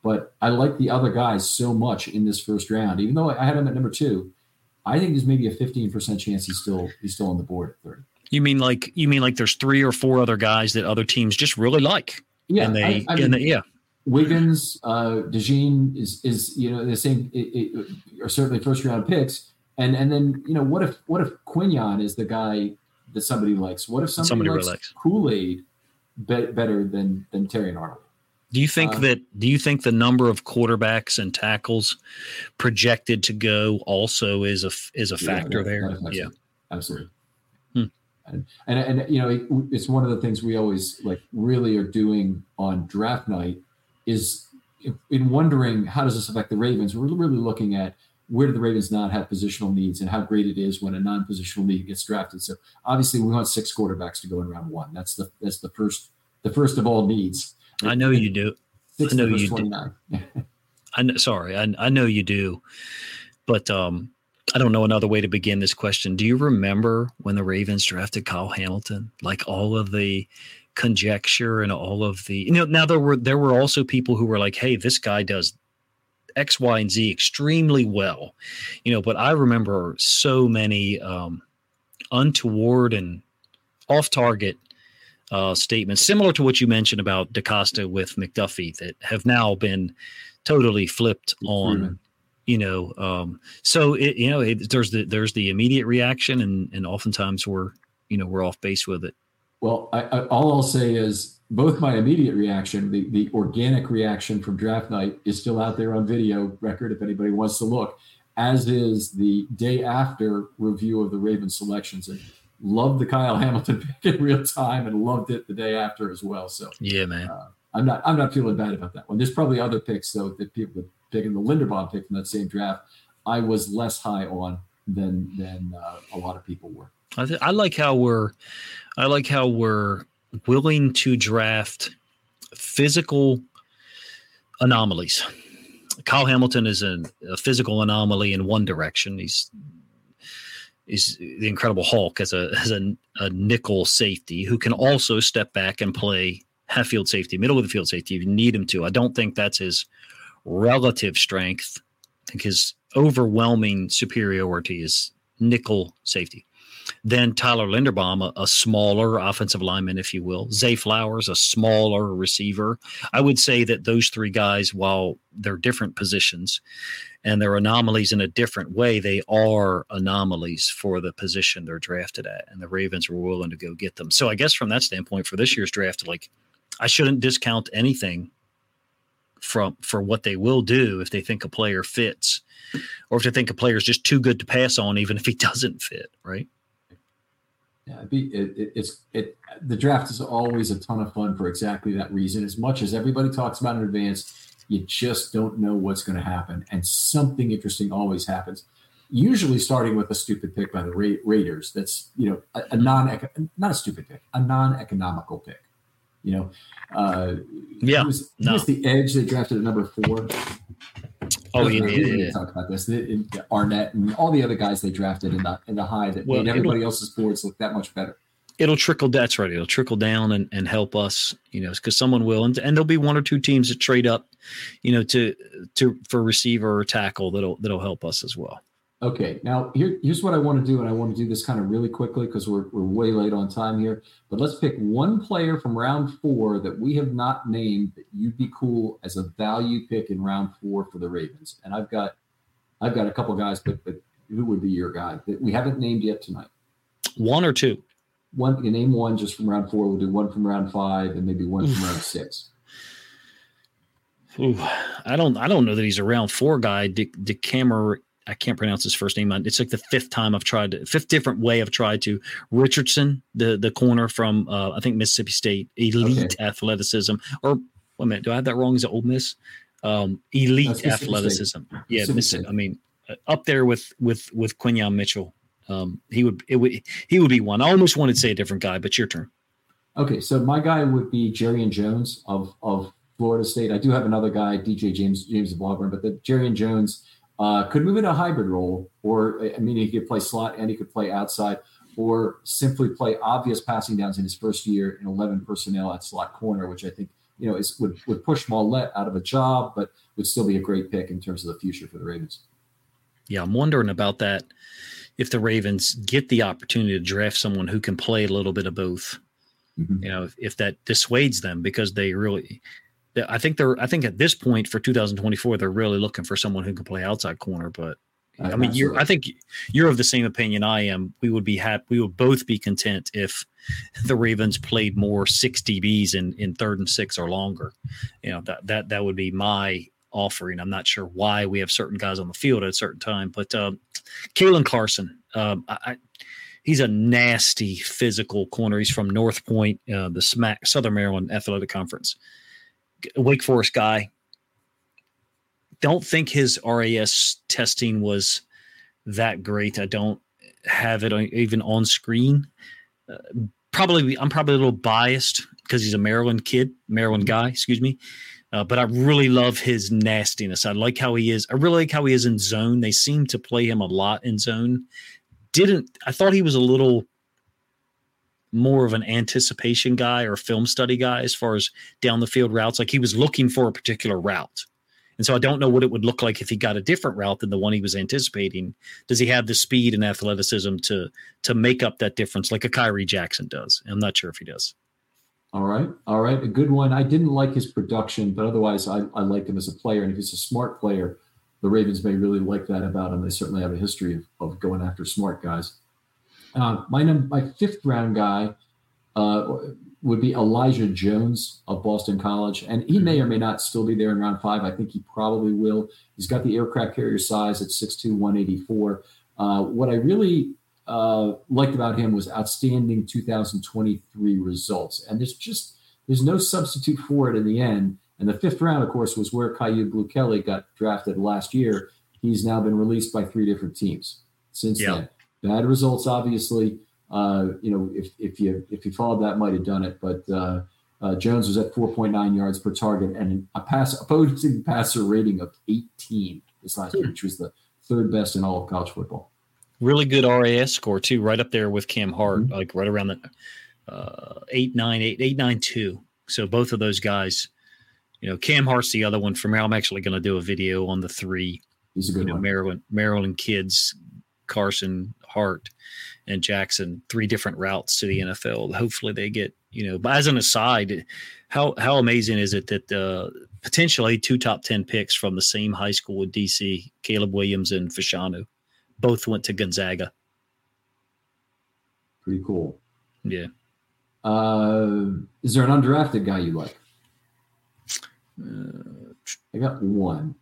[SPEAKER 2] But I like the other guys so much in this first round. Even though I had him at number 2, I think there's maybe a 15% chance he's still on the board at 30.
[SPEAKER 3] You mean like there's 3 or 4 other guys that other teams just really like?
[SPEAKER 2] Yeah,
[SPEAKER 3] and they
[SPEAKER 2] Wiggins, DeJean is the same are certainly first round picks. And then what if Quignon is the guy that somebody likes? What if somebody likes Kool-Aid better than Terrion Arnold?
[SPEAKER 3] Do you think the number of quarterbacks and tackles projected to go also is a factor there?
[SPEAKER 2] Yeah, absolutely. And it's one of the things we always really are doing on draft night is in wondering how does this affect the Ravens. We're really looking at where do the Ravens not have positional needs and how great it is when a non-positional need gets drafted. So obviously we want 6 quarterbacks to go in round 1. That's the first of all needs.
[SPEAKER 3] I know you do.
[SPEAKER 2] 6
[SPEAKER 3] I know you
[SPEAKER 2] 29.
[SPEAKER 3] do. I know you do. But I don't know another way to begin this question. Do you remember when the Ravens drafted Kyle Hamilton? Like all of the conjecture and all of the now there were also people who were like, hey, this guy does X, Y, and Z extremely well. But I remember so many untoward and off-target statements, similar to what you mentioned about DaCosta with McDuffie, that have now been totally flipped on. So there's the immediate reaction, and oftentimes we're off base with it.
[SPEAKER 2] Well, all I'll say is both my immediate reaction, the organic reaction from draft night, is still out there on video record if anybody wants to look, as is the day after review of the Ravens selections. And loved the Kyle Hamilton pick in real time and loved it the day after as well. So
[SPEAKER 3] yeah, man,
[SPEAKER 2] I'm not feeling bad about that one. There's probably other picks though that people would pick in the Linderbaum pick from that same draft. I was less high on than a lot of people were.
[SPEAKER 3] I like how we're willing to draft physical anomalies. Kyle Hamilton is a physical anomaly in one direction. He's the Incredible Hulk as a nickel safety who can also step back and play half field safety, middle of the field safety if you need him to. I don't think that's his relative strength. I think his overwhelming superiority is nickel safety. Then Tyler Linderbaum, a smaller offensive lineman, if you will. Zay Flowers, a smaller receiver. I would say that those 3 guys, while they're different positions and they're anomalies in a different way, they are anomalies for the position they're drafted at, and the Ravens were willing to go get them. So I guess from that standpoint, for this year's draft, I shouldn't discount anything for what they will do if they think a player fits, or if they think a player is just too good to pass on, even if he doesn't fit, right?
[SPEAKER 2] Yeah, the draft is always a ton of fun for exactly that reason. As much as everybody talks about in advance, you just don't know what's going to happen, and something interesting always happens. Usually, starting with a stupid pick by the Raiders. That's not a stupid pick, a non-economical pick. Who was the edge they drafted at number 4?
[SPEAKER 3] Oh, yeah.
[SPEAKER 2] Talk about this. Arnett and all the other guys they drafted in the high that made everybody else's boards look that much better.
[SPEAKER 3] It'll trickle. That's right. It'll trickle down and help us. Because someone will, and there'll be 1 or 2 teams that trade up, for receiver or tackle that'll help us as well.
[SPEAKER 2] Okay, now here's what I want to do, and I want to do this kind of really quickly because we're way late on time here. But let's pick one player from round 4 that we have not named that you'd be cool as a value pick in round 4 for the Ravens. And I've got a couple guys, but who would be your guy that we haven't named yet tonight?
[SPEAKER 3] 1 or 2.
[SPEAKER 2] One. You name one just from round 4. We'll do one from round 5, and maybe one from round 6.
[SPEAKER 3] Ooh, I don't know that he's a round 4 guy. DeCamera. I can't pronounce his first name. It's like the 5th different way I've tried to. Richardson, the corner from I think Mississippi State, elite athleticism. Or wait a minute, do I have that wrong? Is it Ole Miss? Elite athleticism. Yeah, I mean, up there with Quinyon Mitchell. He would be one. I almost wanted to say a different guy, but your turn.
[SPEAKER 2] Okay, so my guy would be Jerrion Jones of Florida State. I do have another guy, DJ James of Auburn, but the Jerrion Jones. Could move in a hybrid role, or he could play slot and he could play outside, or simply play obvious passing downs in his first year in 11 personnel at slot corner, which I think would push Mollett out of a job, but would still be a great pick in terms of the future for the Ravens.
[SPEAKER 3] Yeah, I'm wondering about that. If the Ravens get the opportunity to draft someone who can play a little bit of both, if that dissuades them, because I think at this point for 2024, they're really looking for someone who can play outside corner. But I mean, I think you're of the same opinion I am. We would be happy. We would both be content if the Ravens played more 6 DBs in 3rd and 6 or longer. That would be my offering. I'm not sure why we have certain guys on the field at a certain time, but Kalen Carson, he's a nasty physical corner. He's from North Point, the Southern Maryland Athletic Conference, Wake Forest guy. Don't think his RAS testing was that great. I don't have it even on screen. I'm probably a little biased because he's a Maryland guy, excuse me. But I really love his nastiness. I like how he is. I really like how he is in zone. They seem to play him a lot in zone. I thought he was a little more of an anticipation guy or film study guy as far as down the field routes. Like he was looking for a particular route. And so I don't know what it would look like if he got a different route than the one he was anticipating. Does he have the speed and athleticism to make up that difference like a Kyrie Jackson does? I'm not sure if he does.
[SPEAKER 2] All right. A good one. I didn't like his production, but otherwise I liked him as a player. And if he's a smart player, the Ravens may really like that about him. They certainly have a history of going after smart guys. My 5th round guy would be Elijah Jones of Boston College. And he may or may not still be there in round 5. I think he probably will. He's got the aircraft carrier size at 6'2", 184. What I really liked about him was outstanding 2023 results. And there's no substitute for it in the end. And the 5th round, of course, was where Caillou Blue Kelly got drafted last year. He's now been released by 3 different teams since then. Bad results, obviously. If you followed that, might have done it. But Jones was at 4.9 yards per target and opposing passer rating of 18 this last year, which was the 3rd best in all of college football.
[SPEAKER 3] Really good RAS score too, right up there with Cam Hart, like right around the 8.92. So both of those guys, Cam Hart's the other one from Maryland. I'm actually going to do a video on the 3.
[SPEAKER 2] He's a good one.
[SPEAKER 3] Maryland kids, Carson, Hart, and Jackson, 3 different routes to the NFL. Hopefully they get, but as an aside, how amazing is it that potentially 2 top 10 picks from the same high school with DC, Caleb Williams and Fashanu, both went to Gonzaga.
[SPEAKER 2] Pretty cool.
[SPEAKER 3] Yeah.
[SPEAKER 2] Is there an undrafted guy you like? I got one.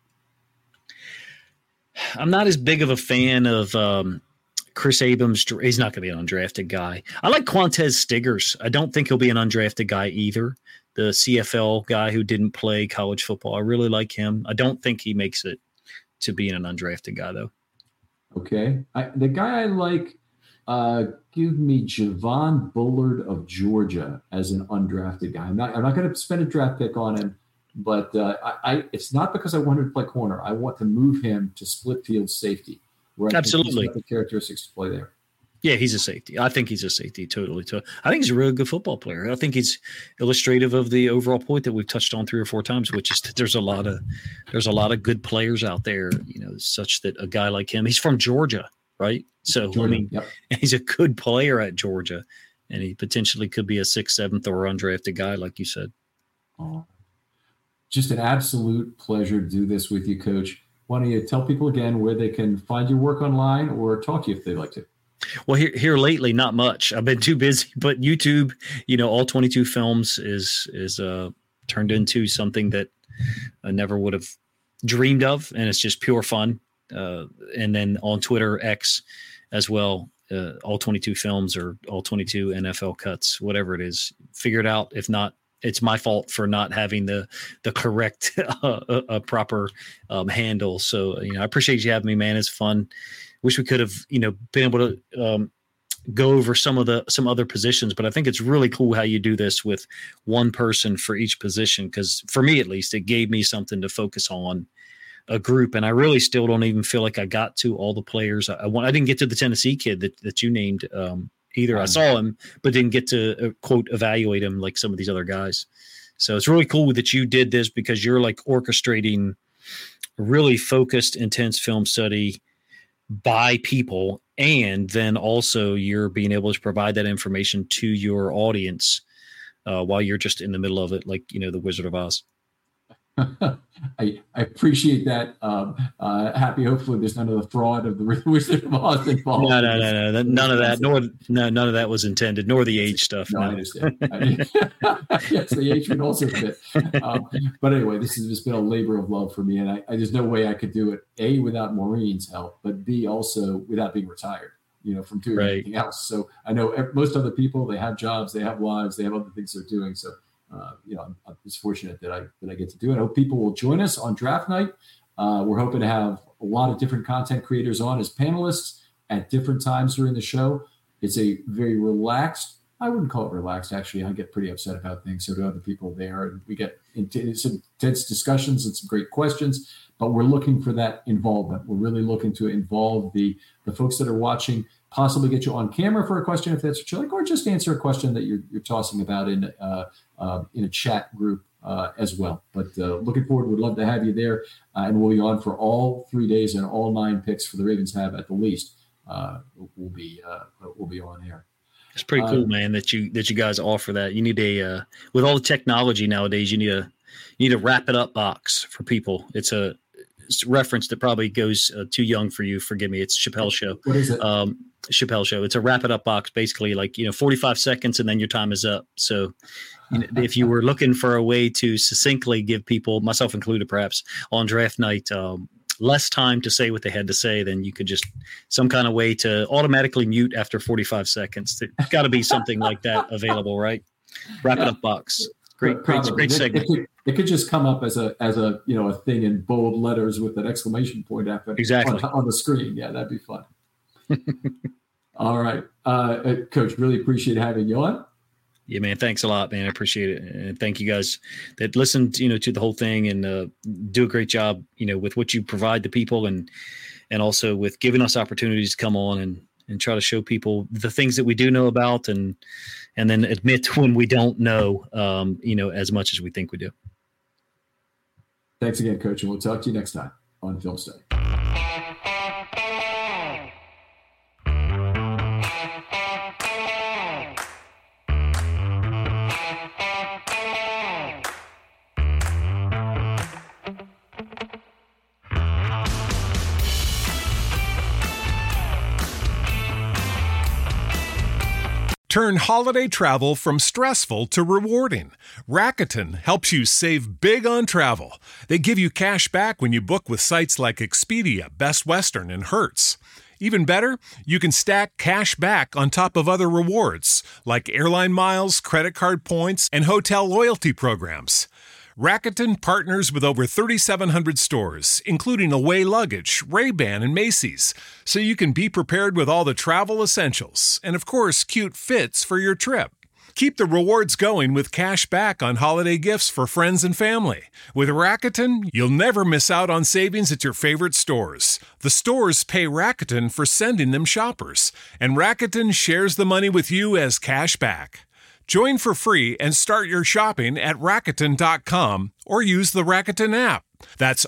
[SPEAKER 3] I'm not as big of a fan of Chris Abrams. He's not going to be an undrafted guy. I like Quantez Stiggers. I don't think he'll be an undrafted guy either. The CFL guy who didn't play college football. I really like him. I don't think he makes it to being an undrafted guy, though.
[SPEAKER 2] Okay. The guy I like, give me Javon Bullard of Georgia as an undrafted guy. I'm not going to spend a draft pick on him, but it's not because I want him to play corner. I want to move him to split field safety, where I
[SPEAKER 3] Absolutely.
[SPEAKER 2] think he's got the characteristics to play there.
[SPEAKER 3] Yeah, he's a safety. I think he's a safety, totally. I think he's a really good football player. I think he's illustrative of the overall point that we've touched on 3 or 4 times, which is that there's a lot of good players out there, such that a guy like him, he's from Georgia, right? So,
[SPEAKER 2] Georgia,
[SPEAKER 3] he's a good player at Georgia, and he potentially could be a 6th, 7th, or undrafted guy, like you said.
[SPEAKER 2] Just an absolute pleasure to do this with you, Coach. Why don't you tell people again where they can find your work online or talk to you if they'd like to?
[SPEAKER 3] Well, here lately, not much. I've been too busy, but YouTube, all 22 films is turned into something that I never would have dreamed of, and it's just pure fun. And then on Twitter, X as well, all 22 films or all 22 NFL cuts, whatever it is, figure it out. If not, it's my fault for not having the correct proper handle. So, I appreciate you having me, man. It's fun. Wish we could have, been able to go over some other positions, but I think it's really cool how you do this with one person for each position. Because for me, at least, it gave me something to focus on a group. And I really still don't even feel like I got to all the players. I didn't get to the Tennessee kid that you named either. I saw him, but didn't get to quote evaluate him like some of these other guys. So it's really cool that you did this because you're like orchestrating a really focused, intense film study by people. And then also you're being able to provide that information to your audience while you're just in the middle of it, like, the Wizard of Oz.
[SPEAKER 2] I appreciate that. Happy. Hopefully, there's none of the fraud of the Wizard of Oz involved.
[SPEAKER 3] No. None of that. None of that was intended. Nor the age stuff.
[SPEAKER 2] No, I understand. Yes, the age would also fit. But anyway, this has just been a labor of love for me, and there's no way I could do it. A, without Maureen's help, but B, also without being retired. From doing anything else. So I know most other people, they have jobs, they have lives, they have other things they're doing. So. I'm just fortunate that I get to do it. I hope people will join us on draft night. We're hoping to have a lot of different content creators on as panelists at different times during the show. It's a very relaxed, I wouldn't call it relaxed, actually. I get pretty upset about things. So do other people there. And we get into some intense discussions and some great questions, but we're looking for that involvement. We're really looking to involve the folks that are watching, possibly get you on camera for a question if that's what you like, or just answer a question that you're tossing about in a chat group as well. But looking forward, would love to have you there, and we'll be on for all 3 days and all 9 picks for the Ravens have at the least. We'll be on air.
[SPEAKER 3] It's pretty cool, man, that you guys offer that. You need with all the technology nowadays, you need a wrap it up box for people. It's a reference that probably goes too young for you. Forgive me. It's Chappelle Show.
[SPEAKER 2] What is it?
[SPEAKER 3] Chappelle Show. It's a wrap it up box, basically 45 seconds and then your time is up. So if you were looking for a way to succinctly give people, myself included, perhaps on draft night, less time to say what they had to say, then you could just some kind of way to automatically mute after 45 seconds. There's got to be something like that available, right? Wrap it up box. Great segment.
[SPEAKER 2] It could just come up as a a thing in bold letters with an exclamation point after
[SPEAKER 3] exactly
[SPEAKER 2] on the screen. Yeah, that'd be fun. All right, Coach, really appreciate having you on.
[SPEAKER 3] Yeah, man. Thanks a lot, man. I appreciate it. And thank you guys that listened, to the whole thing and do a great job, with what you provide the people and also with giving us opportunities to come on and try to show people the things that we do know about and then admit when we don't know, as much as we think we do.
[SPEAKER 2] Thanks again, Coach. And we'll talk to you next time on Film Study.
[SPEAKER 4] Turn holiday travel from stressful to rewarding. Rakuten helps you save big on travel. They give you cash back when you book with sites like Expedia, Best Western, and Hertz. Even better, you can stack cash back on top of other rewards, like airline miles, credit card points, and hotel loyalty programs. Rakuten partners with over 3,700 stores, including Away Luggage, Ray-Ban, and Macy's, so you can be prepared with all the travel essentials and, of course, cute fits for your trip. Keep the rewards going with cash back on holiday gifts for friends and family. With Rakuten, you'll never miss out on savings at your favorite stores. The stores pay Rakuten for sending them shoppers, and Rakuten shares the money with you as cash back. Join for free and start your shopping at Rakuten.com or use the Rakuten app. That's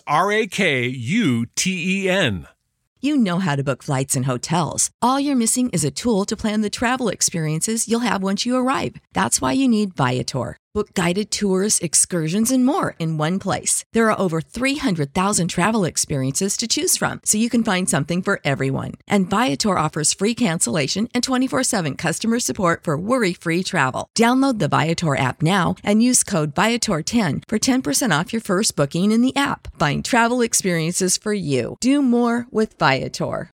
[SPEAKER 4] RAKUTEN.
[SPEAKER 5] You know how to book flights and hotels. All you're missing is a tool to plan the travel experiences you'll have once you arrive. That's why you need Viator. Book guided tours, excursions, and more in one place. There are over 300,000 travel experiences to choose from, so you can find something for everyone. And Viator offers free cancellation and 24/7 customer support for worry-free travel. Download the Viator app now and use code Viator10 for 10% off your first booking in the app. Find travel experiences for you. Do more with Viator.